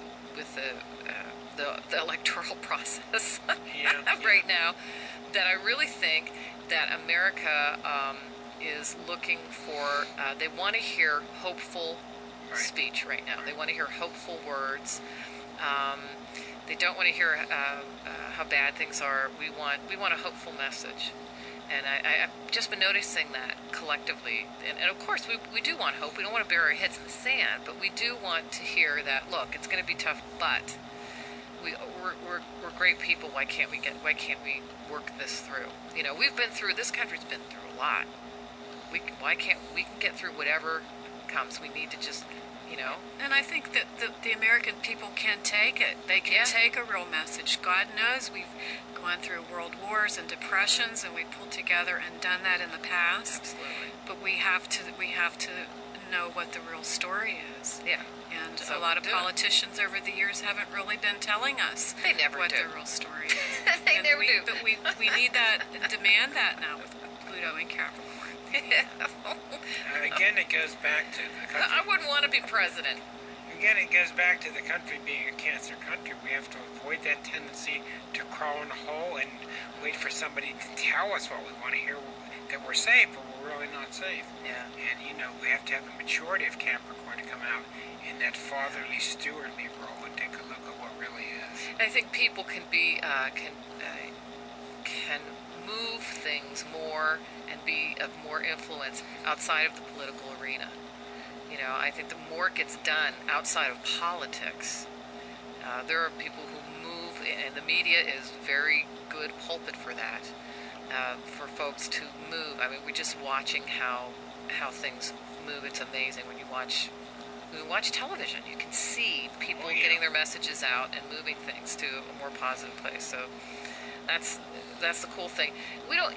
the electoral process right now, that I really think that America is looking for. They want to hear hopeful speech right now. They want to hear hopeful words. They don't want to hear how bad things are. We want a hopeful message, and I've just been noticing that collectively. And of course, we do want hope. We don't want to bury our heads in the sand, but we do want to hear that. Look, it's going to be tough, but we're great people. Why can't we work this through? We've been through. This country's been through a lot. We can get through whatever comes. We need to just. And I think that the American people can take it. They can take a real message. God knows we've gone through world wars and depressions, and we pulled together and done that in the past. Absolutely. But we have to know what the real story is. Yeah. And So a lot of do. politicians over the years haven't really been telling us They never what do. the real story is. They And never do. But we need that, demand that now with Pluto and Capricorn. Again, it goes back to the country. I wouldn't want to be president. Again, it goes back to the country being a cancer country. We have to avoid that tendency to crawl in a hole and wait for somebody to tell us what we want to hear, that we're safe, but we're really not safe. Yeah. And, we have to have the maturity of Capricorn to come out in that fatherly, stewardly role and take a look at what really is. I think people can be can move things more and be of more influence outside of the political arena. I think the more it gets done outside of politics, there are people who move, and the media is very good pulpit for that, for folks to move. I mean, we're just watching how things move. It's amazing when you watch television. You can see people getting their messages out and moving things to a more positive place. So that's the cool thing. We don't,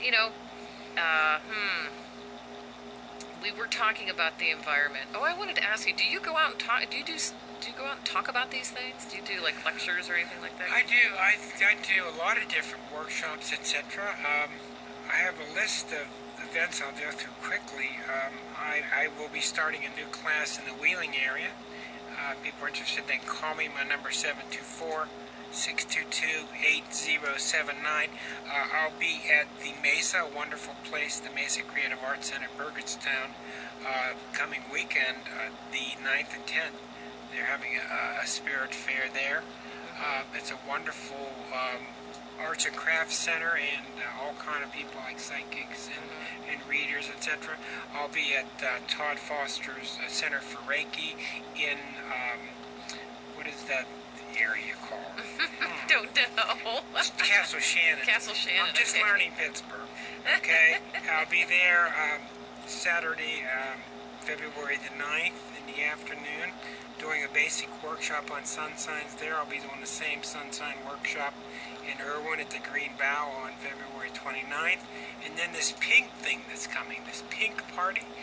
we were talking about the environment. Oh, I wanted to ask you, do you go out and talk? Do you go out and talk about these things? Do you do like lectures or anything like that? I do. I do a lot of different workshops, etc. I have a list of events I'll go through quickly. I will be starting a new class in the Wheeling area. People are interested, they can call me. My number is 724-622-8079. I'll be at the Mesa, a wonderful place, the Mesa Creative Arts Center, Burgettstown, coming weekend, the 9th and 10th. They're having a spirit fair there. It's a wonderful arts and crafts center, and all kind of people like psychics and readers, etc. I'll be at Todd Foster's Center for Reiki in, what is that area called? Don't know. Castle Shannon. Castle Shannon. I'm just okay. learning Pittsburgh. Okay, I'll be there Saturday, February the 9th in the afternoon, doing a basic workshop on sun signs there. I'll be doing the same sun sign workshop in Irwin at the Green Bow on February 29th. And then this pink thing that's coming, this pink party at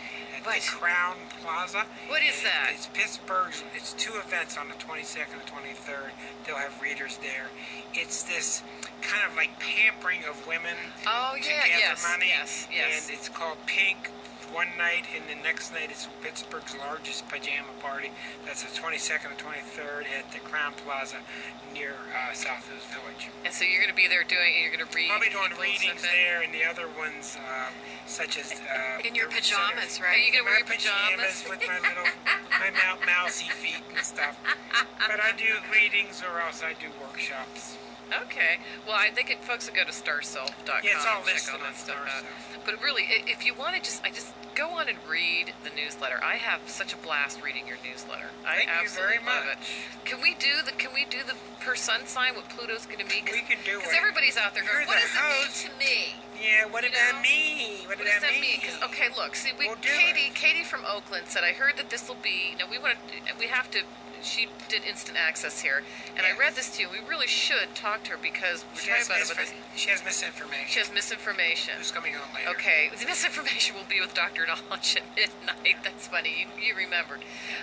What? the Crown Plaza. What is that? It's Pittsburgh's. It's 2 events on the 22nd and 23rd. They'll have readers there. It's this kind of like pampering of women Oh, to yeah, gather yes, money. yes, yes. And it's called Pink one night, and the next night it's Pittsburgh's largest pajama party. That's the 22nd and 23rd at the Crown Plaza near South Hills Village. And so you're going to be there you're going to read. I'll be doing people readings something? there, and the other ones, such as In your the pajamas, Center- right? Are you going to wear my your pajamas? with my little my mousy feet and stuff. But I do readings, or else I do workshops. Okay. Well, I think folks will go to starself.com Yeah, it's all and check listed all that on stuff out. Starself. But really, if you want to just go on and read the newsletter. I have such a blast reading your newsletter. Thank I you absolutely very love it. much. Can we do the per sun sign what Pluto's going to be? We can do Because it. everybody's out there going, You're what the does it mean host. to me? Yeah, what You did that know? mean? What What did does that mean? 'Cause, okay, look, see, We'll do Katie from Oakland said, I heard that this will be, we have to, she did instant access here, and I Yes. read this to you. We really should talk to her because we're She talking has, about it, but she has misinformation. she has misinformation. Who's coming on later? Okay, the misinformation will be with Dr. Knowledge at midnight. That's funny. You remembered.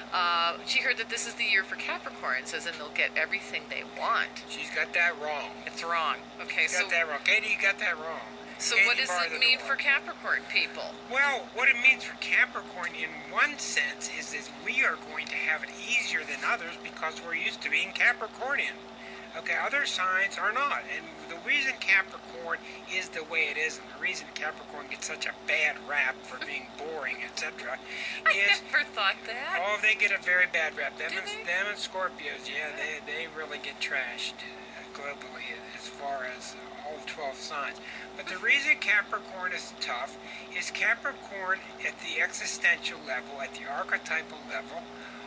She heard that this is the year for Capricorns, as in they'll get everything they want. She's got that wrong. It's wrong. Okay, You got that wrong. Katie, you got that wrong. so Katie what does barred it the mean door. for Capricorn people? Well, what it means for Capricorn in one sense is that we are going to have it easier than others because we're used to being Capricornian. Okay, other signs are not. And the reason Capricorn is the way it is, and the reason Capricorn gets such a bad rap for being boring, etc., I is never thought that. oh, they get a very bad rap. Them, Do and, they? them and Scorpios, yeah, they really get trashed globally as far as all 12 signs. But the reason Capricorn is tough is Capricorn at the existential level, at the archetypal level,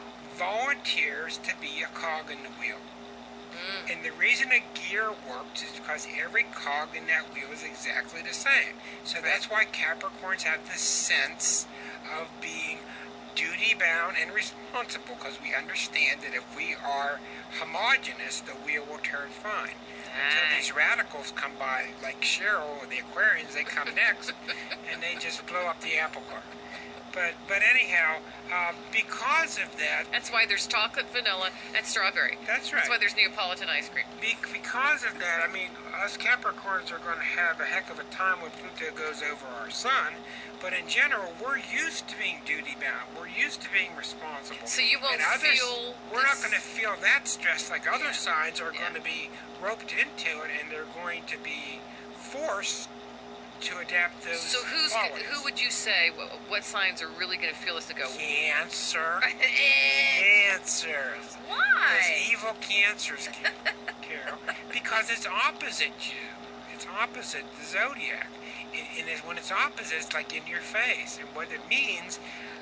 volunteers to be a cog in the wheel. And the reason a gear works is because every cog in that wheel is exactly the same. So that's why Capricorns have this sense of being duty-bound and responsible, because we understand that if we are homogenous, the wheel will turn fine. Until these radicals come by, like Cheryl or the Aquarians, they come next, and they just blow up the apple cart. But anyhow, because of that, That's why there's chocolate, vanilla, and strawberry. that's right. That's why there's Neapolitan ice cream. Because of that, I mean, us Capricorns are going to have a heck of a time when Pluto goes over our sun. But in general, we're used to being duty-bound. We're used to being responsible. So you won't and others, feel we're not this- going to feel that stress like other Yeah. signs are Yeah. going to be roped into it, and they're going to be forced to adapt those So qualities. who would you say, what signs are really going to feel this to go? Cancer. Cancers. Those Why? evil cancers, Carol. Because it's opposite you. It's opposite the zodiac. And when it's opposite, it's like in your face. And what it means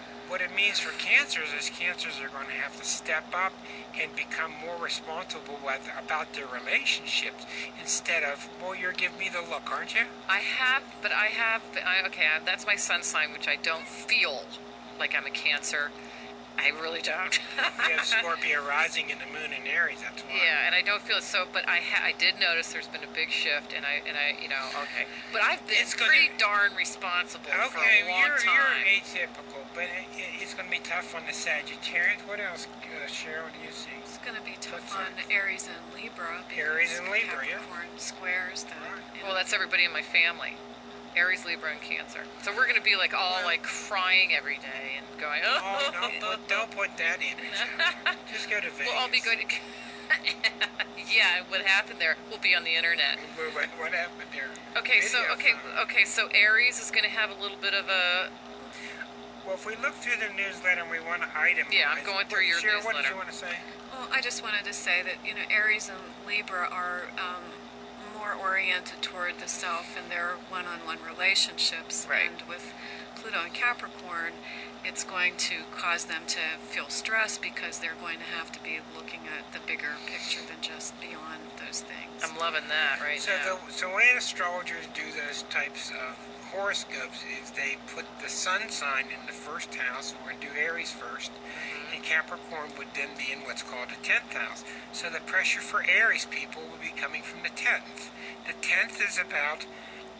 for cancers is cancers are going to have to step up and become more responsible about their relationships instead of, well, you're giving me the look, aren't you? Okay, that's my sun sign, which I don't feel like I'm a Cancer. I really don't. You have Scorpio rising in the moon in Aries, that's why. Yeah, and I don't feel it so, but I did notice there's been a big shift, and I okay. But I've been It's gonna- pretty darn responsible for Okay, a long you're time. atypical, but it's going to be tough on the Sagittarius. What else, Cheryl, do you see? It's going to be tough What's on Aries and Libra. Because Aries and Libra, yeah. Capricorn squares that. Well, that's everybody in my family. Aries, Libra, and Cancer. So we're going to be like all like crying every day and going, Oh, don't put that image out. Just go to Vegas. We'll all be going to. Yeah, what happened there will be on the internet. What happened there? Okay, Video so Aries is going to have a little bit of a. Well, if we look through the newsletter and we want to itemize. Yeah, I'm going through your Cheryl, what did newsletter. you want to say? Well, I just wanted to say that, Aries and Libra are more oriented toward the self and their one-on-one relationships. Right. And with Pluto and Capricorn, it's going to cause them to feel stressed because they're going to have to be looking at the bigger picture than just beyond those things. I'm loving that right now. So when astrologers do those types of horoscopes is they put the sun sign in the first house. We're going to do Aries first, and Capricorn would then be in what's called the 10th house. So the pressure for Aries people will be coming from the 10th. The 10th is about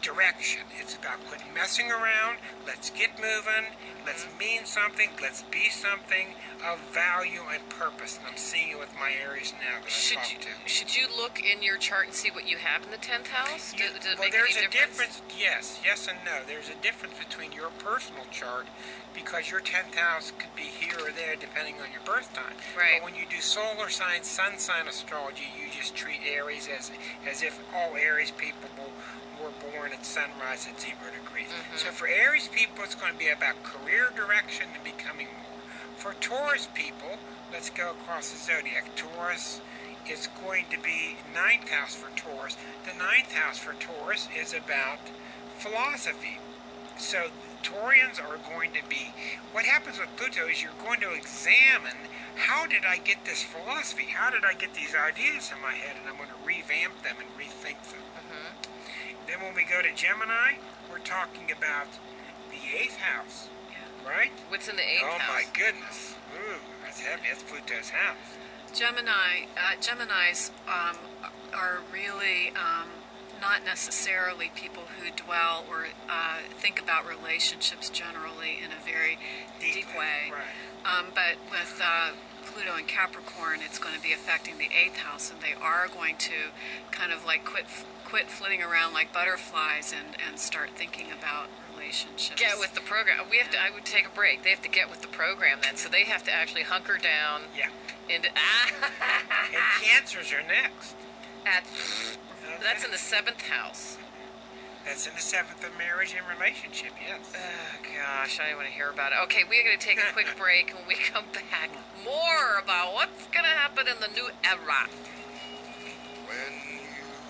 direction. It's about quit messing around. Let's get moving. Let's mean something. Let's be something of value and purpose. And I'm seeing it with my Aries now that I talk to. Should you look in your chart and see what you have in the 10th house? Does it Well, make there's any a difference. Yes and no. There's a difference between your personal chart, because your 10th house could be here or there depending on your birth time. Right. But when you do solar sign, sun sign astrology, you just treat Aries as if all Aries people were born at sunrise at 0 degrees. So for Aries people, it's going to be about career direction and becoming more. For Taurus people, let's go across the zodiac. Taurus is going to be 9th house for Taurus. The 9th house for Taurus is about philosophy. So Taurians are going to be, what happens with Pluto is you're going to examine, how did I get this philosophy? How did I get these ideas in my head? And I'm going to revamp them and rethink them. Then when we go to Gemini, we're talking about the 8th house, right? What's in the 8th house? Oh my goodness. Ooh, that's heavy. That's Pluto's house. Geminis are really not necessarily people who dwell or think about relationships generally in a very deep way. Right. But with Pluto and Capricorn, it's going to be affecting the 8th house, and they are going to kind of like quit flitting around like butterflies and start thinking about relationships. Get with the program. I would take a break. They have to get with the program then, so they have to actually hunker down. Yeah. Into And Cancers are next. That's in the 7th house. That's in the 7th of marriage and relationship, yes. Oh, gosh, I don't want to hear about it. Okay, we're going to take a quick break. When we come back, more about what's going to happen in the new era. When you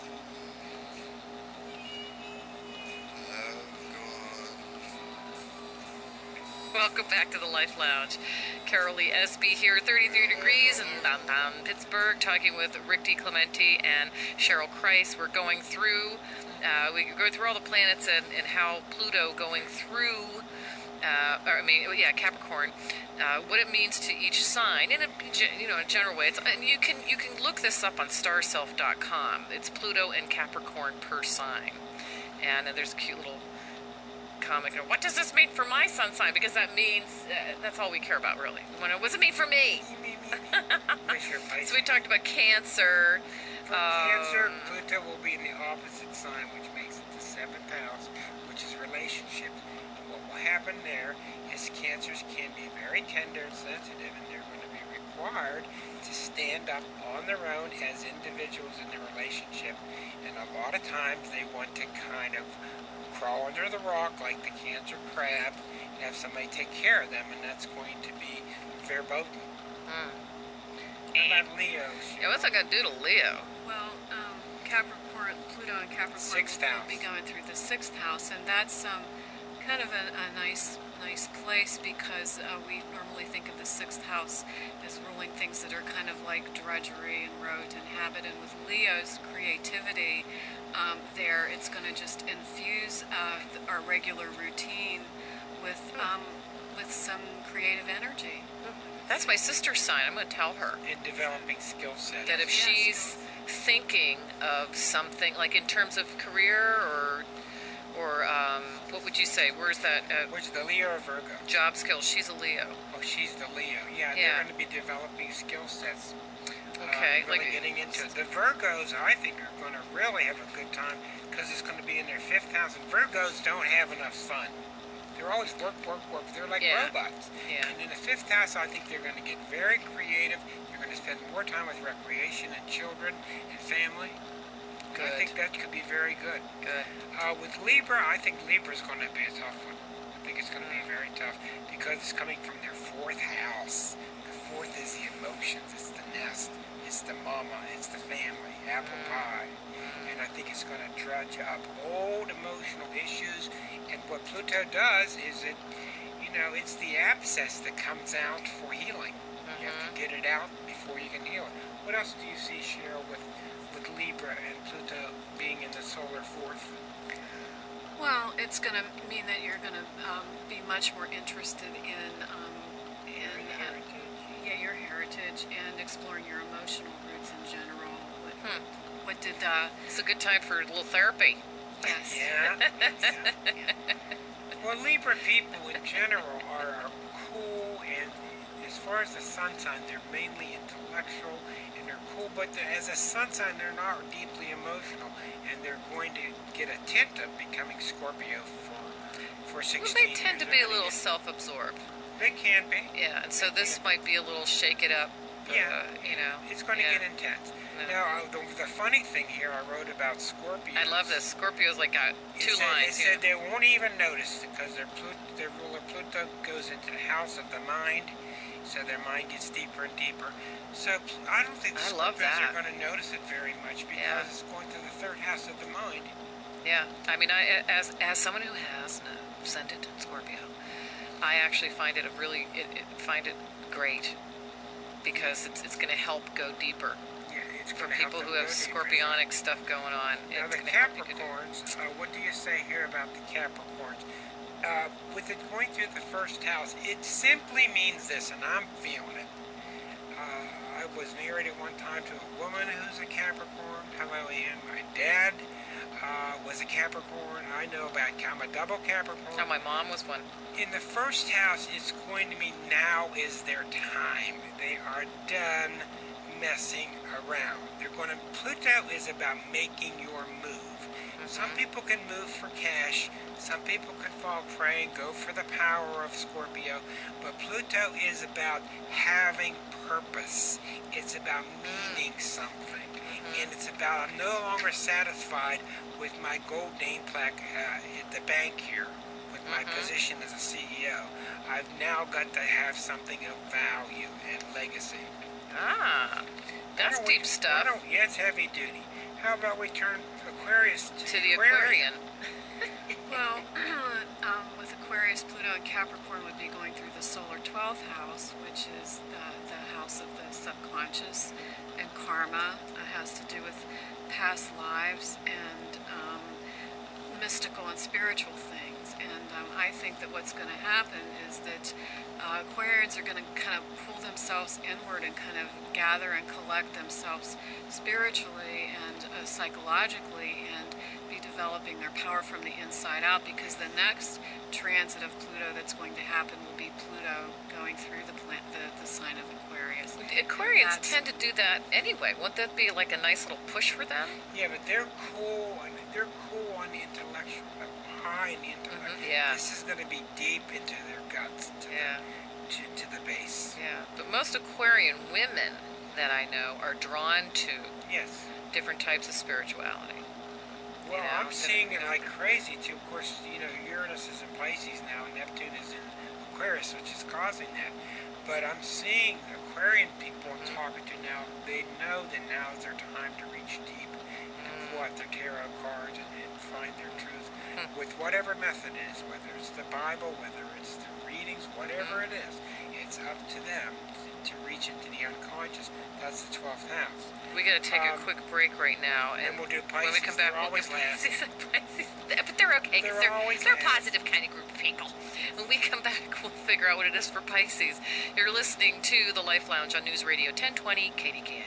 have gone. Welcome back to the Life Lounge. Carol Lee Espy here, 33 degrees in downtown Pittsburgh, talking with Rick DiClemente and Cheryl Kreis. We're going through, we go through all the planets and how Pluto going through, Capricorn, what it means to each sign in a general way. And you can look this up on starself.com. It's Pluto and Capricorn per sign, and there's a cute little comic. What does this mean for my sun sign? Because that means that's all we care about, really. What does it mean for me? So we talked about Cancer. For Cancer, Pluto will be in the opposite sign, which makes it the 7th house, which is relationships. And what will happen there is Cancers can be very tender and sensitive, and they're going to be required to stand up on their own as individuals in the relationship. And a lot of times they want to kind of crawl under the rock like the Cancer crab and have somebody take care of them, and that's going to be verboten. How about Leo? Yeah, what's that going to do to Leo? Well, Pluto and Capricorn 6th house. will be going through the 6th house, and that's kind of a nice place, because we normally think of the 6th house as ruling things that are kind of like drudgery and rote and habit, and with Leo's creativity there, it's going to just infuse our regular routine with some creative energy. That's my sister's sign. I'm going to tell her In developing skill sets. that if she's thinking of something, like in terms of career or what would you say? Where's that? Which the Leo or Virgo? Job skills. She's a Leo. Oh, she's the Leo. Yeah, Yeah. they're going to be developing skill sets. Okay, Really getting into it. The Virgos, I think, are going to really have a good time because it's going to be in their 5th house. And Virgos don't have enough fun. They're always work. They're like robots. Yeah. And in the 5th house, I think they're going to get very creative. They're going to spend more time with recreation and children and family. Good. I think that could be very good. Good. With Libra, I think Libra is going to be a tough one. I think it's going to be very tough because it's coming from their 4th house. The 4th is the emotions, it's the nest, it's the mama, it's the family, apple pie. And I think it's going to drudge up old emotional issues. And what Pluto does is it's the abscess that comes out for healing. You have to get it out before you can heal it. What else do you see, Cheryl, with Libra and Pluto being in the solar 4th? Well, it's going to mean that you're going to be much more interested in your heritage and exploring your emotional roots in general. What did It's a good time for a little therapy. Yes. Yeah. Well, Libra people in general are cool, and as far as the sun sign, they're mainly intellectual and they're cool. But as a sun sign, they're not deeply emotional, and they're going to get a tint of becoming Scorpio for 16 Well, they tend to years. be a little self-absorbed. They can be. Yeah, and so this might be a little shake it up. Yeah, you know. It's going to yeah. get intense. Yeah. Now, the funny thing here, I wrote about Scorpio. I love this. Scorpio's like got two lines. It said they won't even notice because their ruler Pluto goes into the house of the mind, so their mind gets deeper and deeper. So I don't think the I love Scorpios that. are going to notice it very much because Yeah. it's going through the third house of the mind. Yeah, I mean, as someone who has an ascendant in Scorpio, I actually find it find it great because it's going to help go deeper. Yeah, it's For going to help people them who have go deeper. scorpionic stuff going on, Now it's the going to help you go deeper. Capricorns, what do you say here about the Capricorns? With it going through the first house, it simply means this, and I'm feeling it. I was married at one time to a woman who's a Capricorn. Hello, Ann. My dad was a Capricorn. I know about. I'm a double Capricorn. Oh, my mom was one. In the first house, it's going to mean now is their time. They are done messing around. Pluto is about making your move. Some people can move for cash. Some people can fall prey and go for the power of Scorpio. But Pluto is about having purpose. It's about meaning something. And it's about I'm no longer satisfied with my gold name plaque at the bank here, with my position as a CEO. I've now got to have something of value and legacy. Ah, that's deep stuff. Yeah, it's heavy duty. How about we turn Aquarius To the Aquarian. Well, with Aquarius, Pluto, and Capricorn would be going through the solar 12th house, which is the house of the subconscious, and karma has to do with past lives and mystical and spiritual things. And I think that what's going to happen is that Aquarians are going to kind of pull themselves inward and kind of gather and collect themselves spiritually and psychologically and be developing their power from the inside out, because the next transit of Pluto that's going to happen will be Pluto going through the sign of Aquarius. Aquarians tend to do that anyway. Wouldn't that be like a nice little push for them? Yeah, but they're cool on the intellectual, high in the intellect. Yeah. This is going to be deep into their guts, to the base. Yeah, but most Aquarian women that I know are drawn to Yes. different types of spirituality. Well, You know, I'm seeing it like crazy too. Of course, Uranus is in Pisces now, and Neptune is in Aquarius, which is causing that. But I'm seeing Aquarian people I'm talking to now. They know that now is their time to reach deep and pull out their tarot cards and find their truth with whatever method it is, whether it's the Bible, whether it's the readings, whatever it is. It's up to them to reach into the unconscious. That's the 12th house. We got to take a quick break right now, and Then we'll do when we Pisces. come back, They're we'll always do last. Pisces. But they're okay because They're always they're a last. positive kind of group of people. When we come back, we'll figure out what it is for Pisces. You're listening to the Life Lounge on News Radio 1020 KDKA.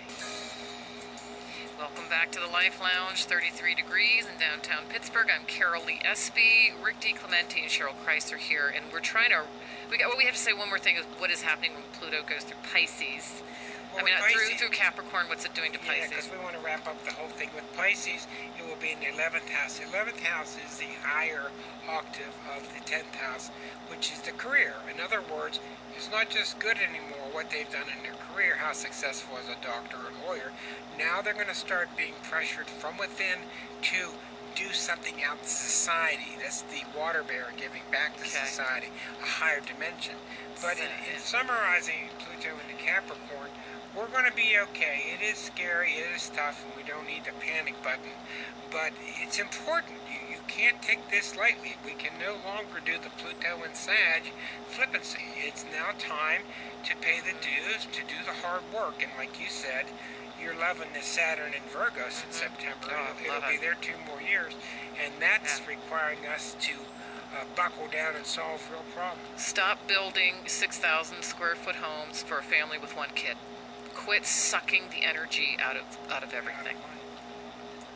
Welcome back to the Life Lounge, 33 degrees in downtown Pittsburgh. I'm Carol Lee Espy, Rick DiClemente, and Cheryl Kreis are here, and we're trying to. We have to say one more thing: is what is happening when Pluto goes through Pisces. Well, I mean, Pisces- through Capricorn. What's it doing to Yeah, because Pisces? we want to wrap up the whole thing with Pisces. It will be in the 11th house. The 11th house is the higher octave of the 10th house, which is the career. In other words, it's not just good anymore what they've done in their career, how successful as a doctor or lawyer. Now they're going to start being pressured from within to do something out to society. That's the water bearer giving back to society, a higher dimension. But in summarizing Pluto into Capricorn, we're going to be okay. It is scary, it is tough, and we don't need the panic button. But it's important. You can't take this lightly. We can no longer do the Pluto and Sag flippancy. It's now time to pay the dues, to do the hard work. And like you said, you're loving the Saturn in Virgo since September. It'll be there 2 more years. And that's requiring us to buckle down and solve real problems. Stop building 6,000 square foot homes for a family with 1 kid. Quit sucking the energy out of everything.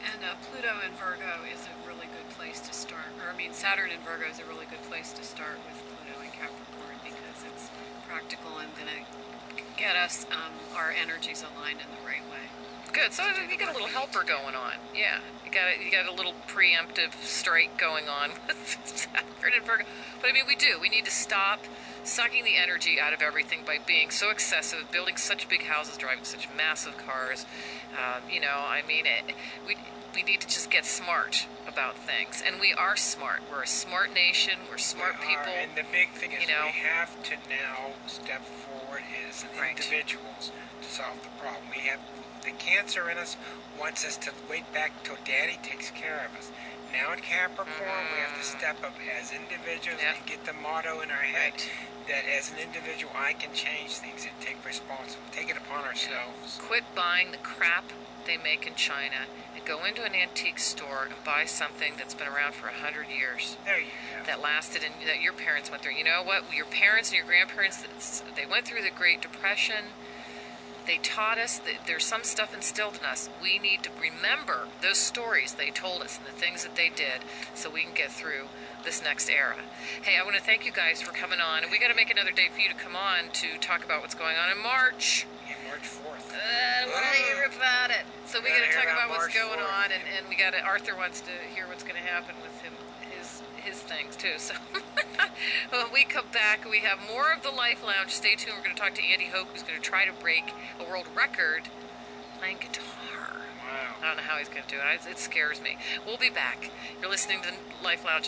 And Pluto in Virgo is a really good place to start. Or, I mean, Saturn in Virgo is a really good place to start with Pluto in Capricorn because it's practical and going to get us our energies aligned in the right way. Good. So you got a little helper going on. Yeah, you got a little preemptive strike going on with Saturn and Virgo. But I mean, we do. We need to stop sucking the energy out of everything by being so excessive, building such big houses, driving such massive cars. I mean, we need to just get smart about things, and we are smart. We're a smart nation. We're smart people. And the big thing is we have to now step forward as individuals to solve the problem. We have the cancer in us wants us to wait back till Daddy takes care of us. Now in Capricorn, we have to step up as individuals and get the motto in our head that as an individual, I can change things and take responsibility, take it upon ourselves. Quit buying the crap they make in China and go into an antique store and buy something that's been around for 100 years. There you go. That lasted and that your parents went through. You know what? Your parents and your grandparents, they went through the Great Depression. They taught us that there's some stuff instilled in us. We need to remember those stories they told us and the things that they did so we can get through this next era. Hey, I want to thank you guys for coming on. And we got to make another day for you to come on to talk about what's going on in March. Yeah, March 4th. I want to hear about it. So we got to talk about what's March going 4th. on, and we got to. Arthur wants to hear what's going to happen with him, his things too. So when we come back, we have more of the Life Lounge. Stay tuned. We're going to talk to Andy Hoke, who's going to try to break a world record playing guitar. Wow. I don't know how he's going to do it. It scares me. We'll be back. You're listening to Life Lounge.